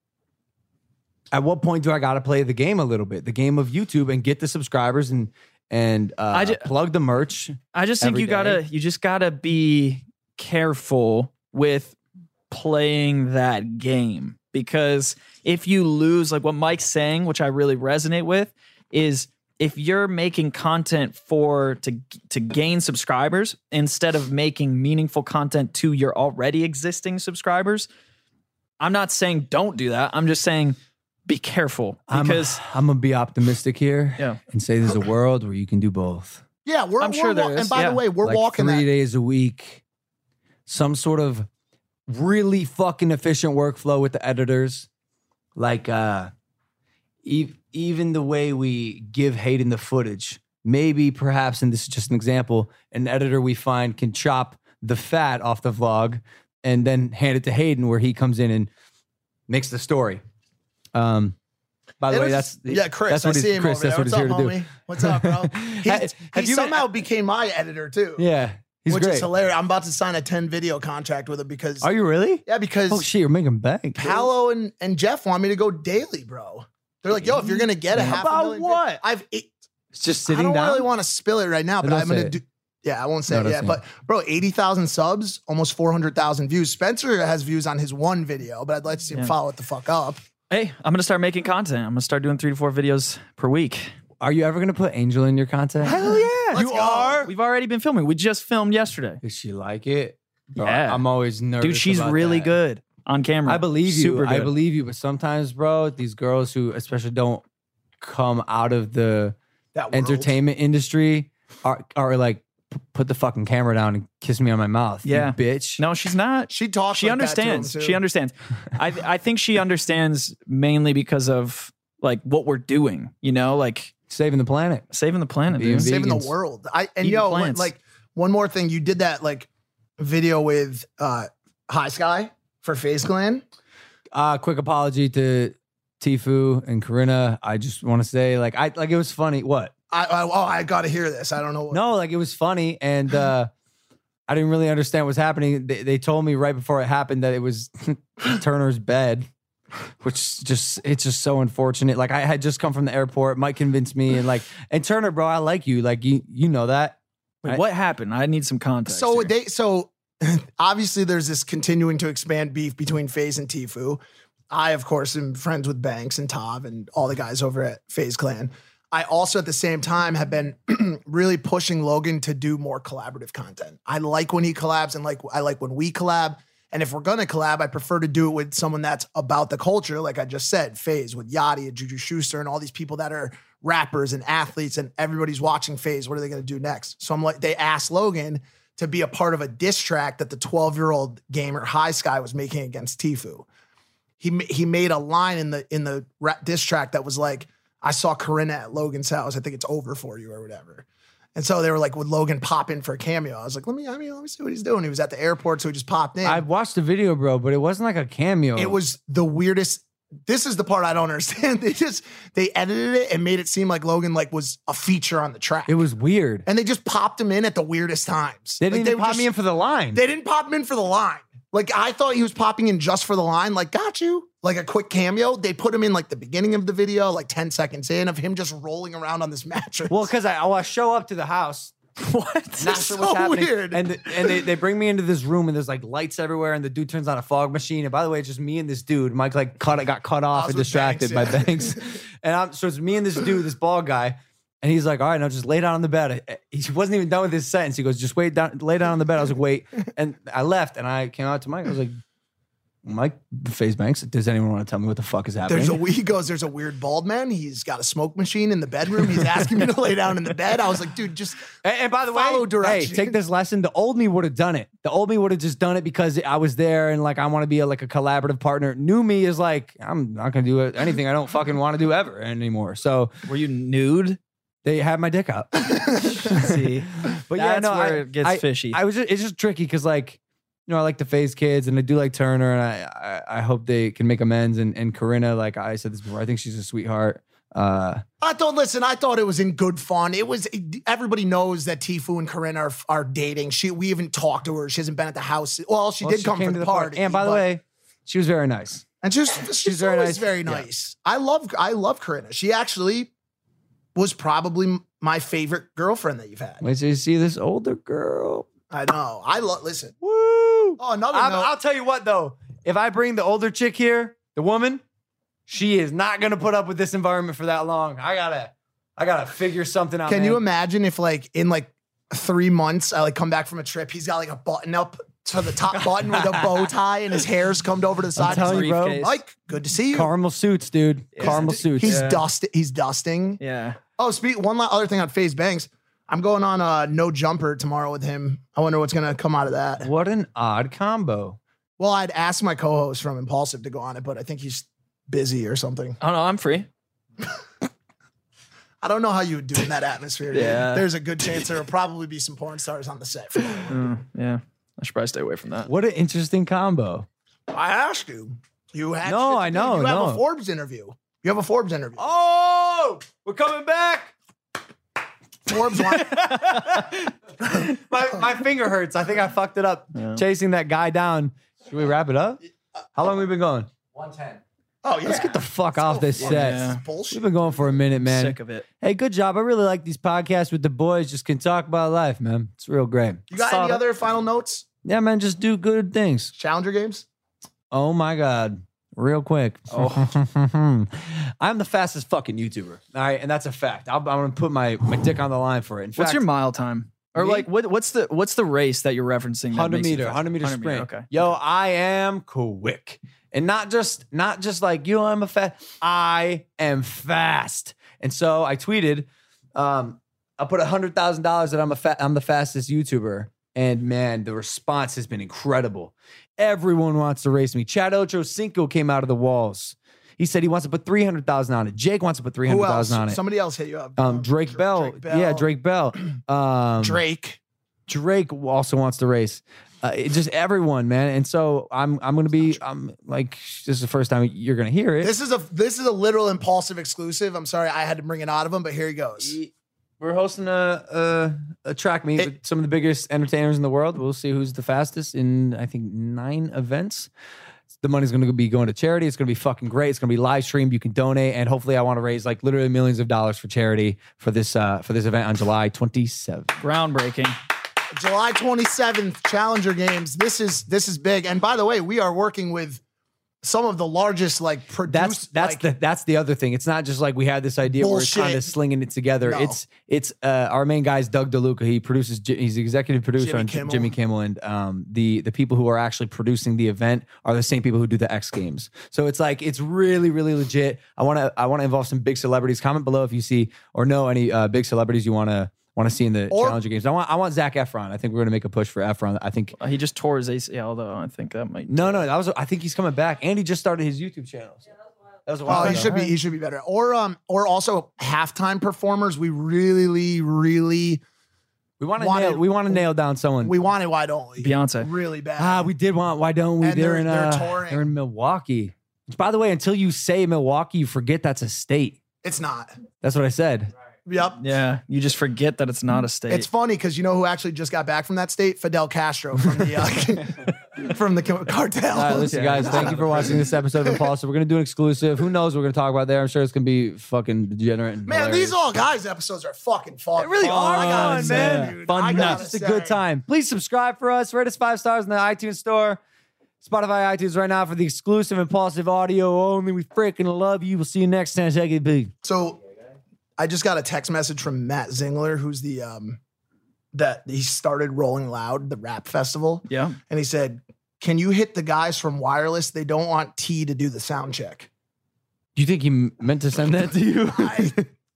at what point do I got to play the game a little bit, the game of YouTube, and get the subscribers and and uh, I ju- plug the merch? I just think every you gotta day. you just gotta be careful with playing that game, because if you lose, like what Mike's saying, which I really resonate with, is if you're making content for to to gain subscribers instead of making meaningful content to your already existing subscribers, I'm not saying don't do that. I'm just saying be careful, because I'm, I'm gonna be optimistic here Yeah. and say there's a world where you can do both. yeah, we're, I'm we're sure there wa- is, And by yeah. the way, we're Like walking three that. days a week, some sort of really fucking efficient workflow with the editors, like uh, e- even the way we give Hayden the footage. Maybe, perhaps, and this is just an example, an editor we find can chop the fat off the vlog and then hand it to Hayden, where he comes in and makes the story. Um, by the It way, was- that's yeah, Chris. That's what I he's, see him Chris. over That's there. what What's he's up, here to homie? do. What's up, bro? He's, Have he you been- somehow became my editor too. Yeah, he's which great. is hilarious. I'm about to sign a ten video contract with him because Are you really? yeah, because Oh shit, you're making bank. Paolo and, and Jeff want me to go daily, bro. They're like, yo, if you're gonna get a half a About million, what? I've it, It's just I sitting don't down. really want to spill it right now, but Don't I'm say gonna it. do. Yeah, I won't say No, it don't yet. say But it. bro, eighty thousand subs, almost four hundred thousand views. Spencer has views on his one video, but I'd like to see him Yeah. follow it the fuck up. hey, I'm gonna start making content. I'm gonna start doing three to four videos per week. Are you ever gonna put Angel in your content? Hell yeah, Let's you go. are. We've already been filming. We just filmed yesterday. Does she like it? Bro, Yeah. I'm always nervous. Dude, she's about really that. good on camera. I believe you. Super I good. believe you. But sometimes, bro, these girls who especially don't come out of the That world. entertainment industry are are like, p- put the fucking camera down and kiss me on my mouth. you Yeah. bitch. No, she's not. She talks. She like that to him, understands. too. She understands. I I think she understands mainly because of like what we're doing. You know, like saving the planet. saving the planet. Being Dude. vegan. saving vegans. the world. I and Eating yo, plants. like one more thing, you did that like video with uh High Sky for Face Clan. Uh, quick apology to Tifu and Corinna. I just want to say, like, I like it was funny. What? I, I oh, I got to hear this. I don't know. What, No, like it was funny, and uh, I didn't really understand what's happening. They, they told me right before it happened that it was Turner's bed, which just it's just so unfortunate. Like I had just come from the airport. Mike convinced me, and like, and Turner, bro, I like you. Like you, you know that. Wait, what happened? I need some context. So here. they so obviously there's this continuing to expand beef between FaZe and Tifu. I of course am friends with Banks and Tav and all the guys over at FaZe Clan. I also at the same time have been really pushing Logan to do more collaborative content. I like when he collabs and like I like when we collab. And if we're gonna collab, I prefer to do it with someone that's about the culture, like I just said, FaZe with Yachty and Juju Schuster and all these people that are rappers and athletes, and everybody's watching FaZe. What are they gonna do next? So I'm like, they asked Logan to be a part of a diss track that the twelve-year-old gamer High Sky was making against Tfue. He he made a line in the in the rap diss track that was like, I saw Corinna at Logan's house. I think it's over for you or whatever. And so they were like, would Logan pop in for a cameo? I was like, let me, I mean, let me see what he's doing. He was at the airport, so he just popped in. I watched the video, bro, but it wasn't like a cameo. It was the weirdest. This is the part I don't understand. They just, they edited it and made it seem like Logan like was a feature on the track. It was weird. And they just popped him in at the weirdest times. They Like, didn't even were pop just- me in for the line. They didn't pop him in for the line. Like, I thought he was popping in just for the line. Like, got you. Like a quick cameo. They put him in like the beginning of the video, like ten seconds in, of him just rolling around on this mattress. Well, because I, I show up to the house. What? Not is sure so what's happening. weird. And and they, they bring me into this room and there's like lights everywhere and the dude turns on a fog machine. And by the way, it's just me and this dude. Mike like cut got cut off was and with distracted Banks, by yeah. Banks. And I'm, so it's me and this dude, this bald guy. And he's like, all right, now just lay down on the bed. He wasn't even done with his sentence. He goes, just wait down, lay down on the bed. I was like, wait. And I left and I came out to Mike. I was like, Mike, FaZe Banks, does anyone want to tell me what the fuck is happening? There's a he goes, there's a weird bald man. He's got a smoke machine in the bedroom. He's asking me to lay down in the bed. I was like, dude, just And, and by the follow way, direction. hey, take this lesson. The old me would have done it. The old me would have just done it because I was there and like I want to be a, like a collaborative partner. New me is like, I'm not gonna do anything I don't fucking want to do ever anymore. So Were you nude? they had my dick out. See, But yeah, That's no, where I, it gets I- fishy. I was just, it's just tricky because like, you know, I like the FaZe kids and I do like Turner and I I, I hope they can make amends and, and Corinna, like I said this before, I think she's a sweetheart. Uh, I thought, listen, I thought it was in good fun. It was, everybody knows that Tfue and Corinna are, are dating. She, we haven't talked to her. She hasn't been at the house. Well, she well, did come came for to the party. And by the but- way, she was very nice. and she's, she's, she's very always nice. very Yeah. nice. I love, I love Corinna. She actually was probably my favorite girlfriend that you've had. Wait till you see this older girl. I know. I love, listen. Woo! Oh, another I'm- note. I'll tell you what though, if I bring the older chick here, the woman, she is not gonna put up with this environment for that long. I gotta, I gotta figure something out. Can man. you imagine if like in like three months, I like come back from a trip, he's got like a button up to the top button with a bow tie and his hair's come over to the side. telling He's you, bro. like, Mike, good to see you. Caramel suits, dude. Caramel suits. He's Yeah. dust. He's dusting. yeah. Oh, speak one la- other thing on FaZe Banks. I'm going on a no jumper tomorrow with him. I wonder what's gonna come out of that. What an odd combo. Well, I'd asked my co-host from Impulsive to go on it, but I think he's busy or something. Oh no, I'm free. I don't know how you would do in that atmosphere. dude. Yeah. There's a good chance there will probably be some porn stars on the set. For that. Mm, yeah, I should probably stay away from that. What an interesting combo. I asked you. You had No, shit to I do. know, You have no. a Forbes interview. You have a Forbes interview. Oh, we're coming back. Forbes want, my, my finger hurts. I think I fucked it up Yeah. chasing that guy down. Should we wrap it up? How long have we been going? one ten. Oh, yeah. Let's get the fuck off this Yeah. set. Yeah. bullshit. We've been going for a minute, man. Sick of it. Hey, good job. I really like these podcasts with the boys. Just can talk about life, man. It's real great. You got Saw any that. other final notes? Yeah, man. Just do good things. Challenger games? Oh my God. Real quick. Oh. I'm the fastest fucking YouTuber. All right. And that's a fact. I'll, I'm going to put my, my dick on the line for it. In What's fact, your mile time? Or Me? like what? What's the what's the race that you're referencing? that one hundred makes you meter, fast? one hundred meter sprint. Okay. Yo, I am quick. And not just, not just like, you know, I'm a fast, I am fast. And so I tweeted, um, I put a hundred thousand dollars that I'm a fa- I'm the fastest YouTuber. And man, the response has been incredible. Everyone wants to race me. Chad Ochocinco came out of the walls. He said he wants to put three hundred thousand on it. Jake wants to put three Who hundred else? thousand on it. Somebody else hit you up. Um, Drake, Dra- Bell. Drake Bell. Yeah, Drake Bell. Um, Drake. Drake also wants to race. Uh, it just everyone, man. And so I'm I'm gonna be I'm like this is the first time you're gonna hear it. This is a this is a literal Impulsive exclusive. I'm sorry I had to bring it out of him, but here he goes. We're hosting a a, a track meet It- with some of the biggest entertainers in the world. We'll see who's the fastest in I think nine events. The money's going to be going to charity. It's going to be fucking great. It's going to be live streamed. You can donate, and hopefully, I want to raise like literally millions of dollars for charity for this uh, for this event on July twenty-seventh. Groundbreaking. July twenty-seventh, Challenger Games. This is this is big. And by the way, we are working with some of the largest like produced. That's that's like, the that's the other thing. It's not just like we had this idea Bullshit. we're kind of slinging it together. No. It's it's uh, our main guy is Doug DeLuca. He produces. He's the executive producer Jimmy on Kimmel. Jimmy Kimmel, and um, the the people who are actually producing the event are the same people who do the X Games. So it's like it's really really legit. I want to I want to involve some big celebrities. Comment below if you see or know any uh, big celebrities you want to. Want to see in the Or- Challenger Games? I want I want Zac Efron. I think we're going to make a push for Efron. I think Uh, he just tore his A C L though. I think that might. no no that was I think he's coming back and he just started his YouTube channel. So that was a while Oh, he ago. should be. He should be better. Or um, or also halftime performers. We really, really, We want to wanted- nail we want to nail down someone. we wanted Why Don't We? Beyonce. Really bad. Ah, we did want. Why don't we? And they're, they're- in. they're Uh, touring. they're in Milwaukee. Which, by the way, until you say Milwaukee, you forget that's a state. It's not. That's what I said. Yep. Yeah, you just forget that it's not a state. It's funny because you know who actually just got back from that state? Fidel Castro from the uh, from the cartel. All right, listen, guys. Thank you for watching this episode of Impulsive. We're gonna do an exclusive. Who knows what we're gonna talk about there? I'm sure it's gonna be fucking degenerate. And Man, hilarious. these all guys episodes are fucking fun. They really are I gotta fun, say, man. dude, Fun I nuts. gotta It's a say. good time. Please subscribe for us. Rate us five stars in the iTunes store. Spotify, iTunes right now for the exclusive Impulsive audio only. We freaking love you. We'll see you next time. Take it big. So I just got a text message from Matt Zingler, who's the um that he started Rolling Loud, the rap festival. yeah. And he said, can you hit the guys from Wireless? They don't want T to do the sound check. Do you think he m- meant to send that to you? I,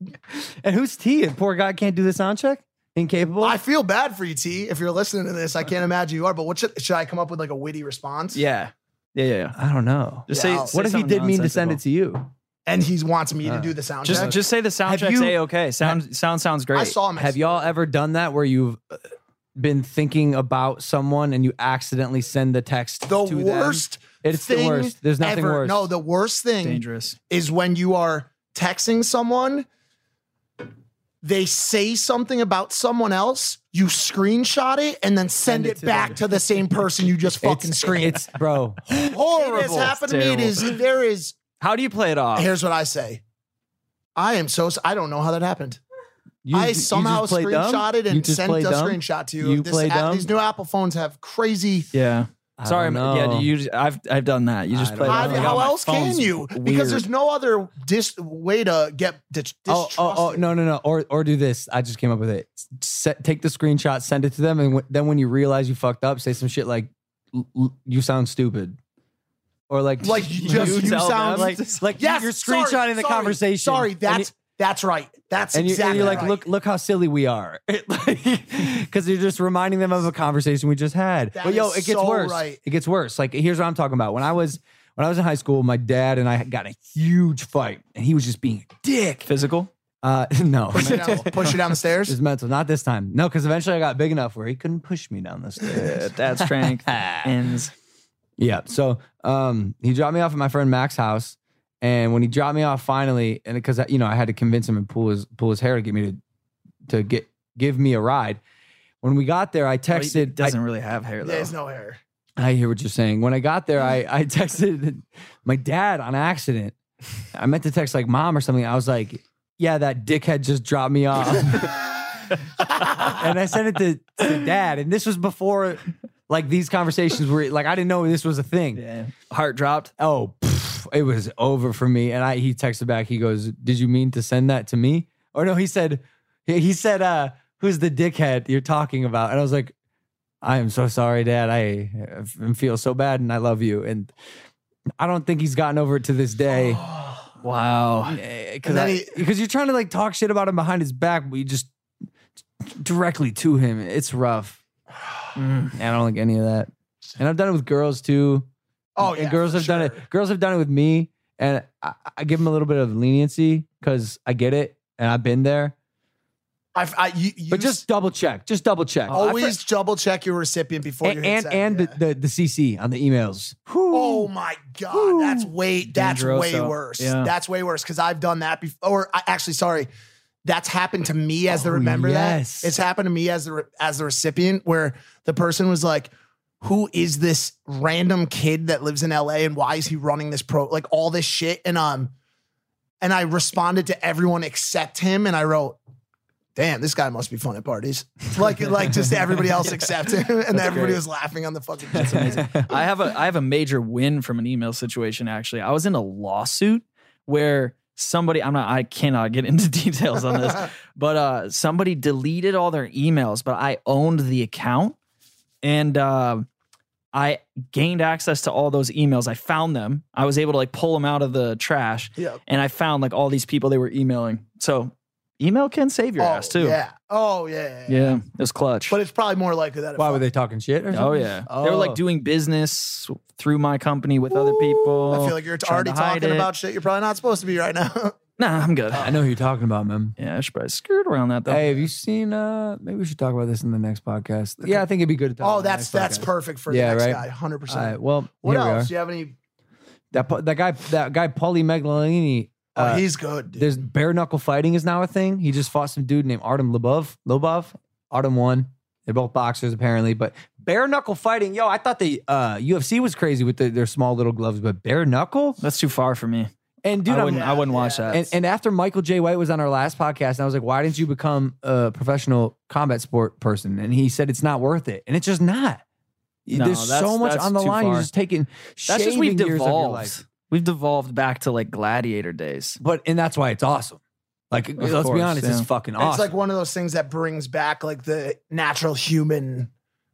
And who's T? And poor guy can't do the sound check? Incapable? I feel bad for you, T. If you're listening to this, I can't imagine you are. But what should, should I come up with like a witty response? Yeah. Yeah. Yeah. yeah. I don't know. Just Yeah, say, say What if he something did mean to send it nonsensical. to you? And he wants me to Uh, do the sound Just, check. just say the sound Have check's you- A-okay. Sound, sound sounds great. I saw him. Have y'all ever done that where you've uh, been thinking about someone and you accidentally send the text the to worst. them? It's the thing worst. There's nothing ever. worse. No, the worst thing Dangerous. is when you are texting someone, they say something about someone else, you screenshot it and then send, Send it it, to back them. to the same person you just fucking it's, screened. it's bro. horrible. It has happened to me. It is. There is. How do you play it off? Here's what I say. I am so. I don't know how that happened. You, I you somehow just play dumb? screenshotted You and just sent play a dumb? screenshot to you. You This play app- dumb? These new Apple phones have crazy. Yeah. I Sorry, don't yeah. know. You, I've I've done that. You just I play. don't it I off. know. mean, Like, how oh, my else can phone's you? weird. Because there's no other dis- way to get dis- Oh, distrusted. oh, oh, no, no, no. Or, or do this. I just came up with it. Set, take the screenshot, send it to them, and w- then when you realize you fucked up, say some shit like, "L- l- "You sound stupid," or like, Like you just you tell sound them. like, like yes, you're sorry, screenshotting the sorry, conversation. Sorry, and that's you- that's right. That's and, you, exactly and you're like, right. look, look how silly we are, because you're just reminding them of a conversation we just had. That but yo, is it gets so worse. right. It gets worse. Like here's what I'm talking about. When I was when I was in high school, my dad and I got in a huge fight, and he was just being a dick. Physical. Uh, no, push, it down, push it down the It's stairs. mental. Not this time. No, because eventually I got big enough where he couldn't push me down the stairs. That strength ends. Yeah. So um, he dropped me off at my friend Max's house, and when he dropped me off finally, and because you know I had to convince him and pull his pull his hair to get me to to get give me a ride. When we got there, I Well, he texted. doesn't really have hair though. There's no hair. I, I hear what you're saying. When I got there, I I texted my dad on accident. I meant to text like mom or something. I was like, "Yeah, that dickhead just dropped me off." And I sent it to, to dad. And this was before like these conversations were like I didn't know this was a thing. Yeah. Heart dropped. Oh, pff, it was over for me. And I he texted back. He goes, "Did you mean to send that to me?" Or no, he said, he he said, uh, "Who's the dickhead you're talking about?" And I was like, "I am so sorry, Dad. I uh, feel so bad, and I love you." And I don't think he's gotten over it to this day. Wow. Because And then he- because you're trying to like talk shit about him behind his back, but you just directly to him. It's rough. Mm. And I don't like any of that. And I've done it with girls too. Oh and yeah, girls for have done it. sure. Girls have done it with me, and I, I give them a little bit of leniency because I get it and I've been there. I've, I, you, you But just double check. Just double check. always double check your recipient before you and hit and, send, and yeah. the, the the C C on the emails. Oh my god, that's way that's way Dangeroso. worse. Yeah. That's way worse because I've done that before. Or I, actually, sorry, that's happened to me as the Oh, remember yes. that. It's happened to me as the re- as the recipient where the person was like, "Who is this random kid that lives in L A and why is he running this pro like all this shit?" And um, and I responded to everyone except him, and I wrote, damn, this guy must be fun at parties. Like, like just everybody else except him, and everybody great. was laughing on the fucking. That's amazing. I have a I have a major win from an email situation. Actually, I was in a lawsuit where somebody I'm not I cannot get into details on this, but uh, somebody deleted all their emails, but I owned the account, and uh, I gained access to all those emails. I found them. I was able to like pull them out of the trash, Yeah. and I found like all these people they were emailing. So email can save your Oh, ass too. yeah. Oh yeah. Yeah, it was clutch. But it's probably more likely that. It Why fuck- were they talking shit or something? Oh yeah, they were Oh. like doing business through my company with other people. I feel like you're trying already to hide talking it. about shit you're probably not supposed to be right now. Nah, I'm good. I know who you're talking about, man. Yeah, I should probably skirt around that though. Hey, have you seen? uh Maybe we should talk about this in the next podcast. Yeah, I think it'd be good to talk. Oh, about the that's next that's podcast. perfect for Yeah, the next right? guy. Hundred All percent. right. Well, What here we else? are. Do you have any? That pu- that guy that guy Paulie Megalini. Oh, uh, he's good. Dude. There's bare knuckle fighting is now a thing. He just fought some dude named Artem Lobov. Lobov. Artem won. They're both boxers apparently, but bare knuckle fighting. Yo, I thought the uh, U F C was crazy with the, their small little gloves, but bare knuckle. That's too far for me. And dude, I I'm- wouldn't. I wouldn't watch that. And, and after Michael J. White was on our last podcast, and I was like, why didn't you become a professional combat sport person? And he said it's not worth it. And it's just not. No, There's that's- so much that's on the too line. You're far. just taking That's just we've shaving years of your life. devolved. We've devolved back to like gladiator days. But and that's why it's awesome. Like, Of let's course, be honest, yeah. it's fucking And It's awesome. like one of those things that brings back like the natural human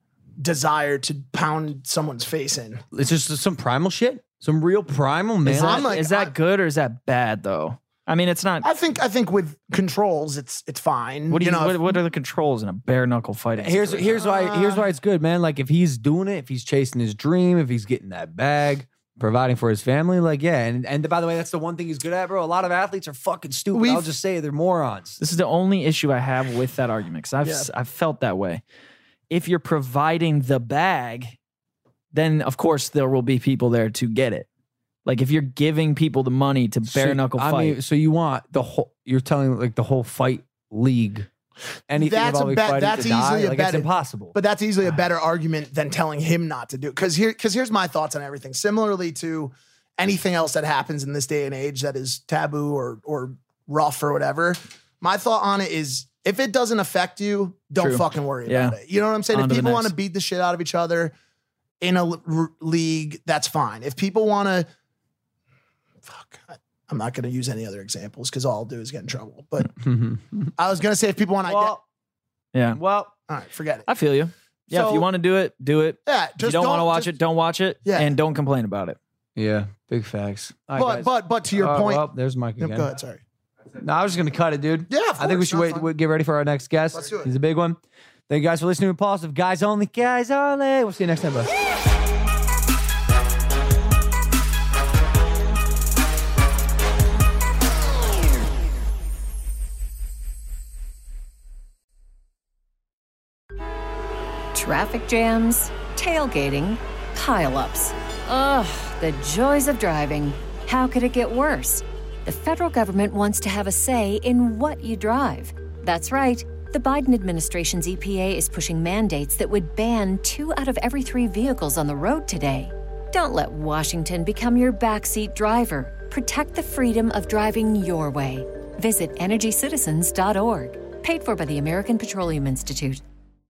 desire to pound someone's face in. It's just some primal shit. Some real primal man. Is that, I'm like- is that I- good or is that bad though? I mean, it's not. I think I think with controls, it's it's fine. What do you? know? what, what are the controls in a bare knuckle fighting? Here's situation? here's why here's why it's good, man. Like if he's doing it, if he's chasing his dream, if he's getting that bag, providing for his family, like yeah. And and by the way, that's the one thing he's good at, bro. A lot of athletes are fucking stupid. We've- I'll just say they're morons. This is the only issue I have with that argument because I've Yeah. I've felt that way. If you're providing the bag, then of course there will be people there to get it. Like if you're giving people the money to bare So, knuckle I fight, mean, so you want the whole? You're telling like the whole fight league. Anything That's a involving bet- fighting that's to die, easily a like bet- it's impossible. But that's easily a better argument than telling him not to do it. Because here, because here's my thoughts on everything. Similarly to anything else that happens in this day and age that is taboo or or rough or whatever. My thought on it is if it doesn't affect you, don't True. fucking worry Yeah. about it. You know what I'm saying? On If to the people want to next. beat the shit out of each other in a l- r- league, that's fine. If people want to, fuck, I, I'm not going to use any other examples because all I'll do is get in trouble. But I was going to say if people want to, well, yeah, well, all right, forget it. I feel you. Yeah, if So- you want to do it, do it. Yeah, If you just don't, want to watch just- it, don't watch it. Yeah. And don't complain about it. yeah, big facts. All right, But guys. but but to your Uh, point, well, there's Mike Yep, again. go ahead. Sorry. No, I was just gonna cut it, dude. Yeah, of I think we course, should no, wait, fine. wait. Get ready for our next guest. Let's do it. He's a big one. Thank you guys for listening to Impulsive. Guys only. Guys only. We'll see you next time, bud. Traffic jams, tailgating, pileups. Ugh, the joys of driving. How could it get worse? The federal government wants to have a say in what you drive. That's right. The Biden administration's E P A is pushing mandates that would ban two out of every three vehicles on the road today. Don't let Washington become your backseat driver. Protect the freedom of driving your way. Visit energy citizens dot org. Paid for by the American Petroleum Institute.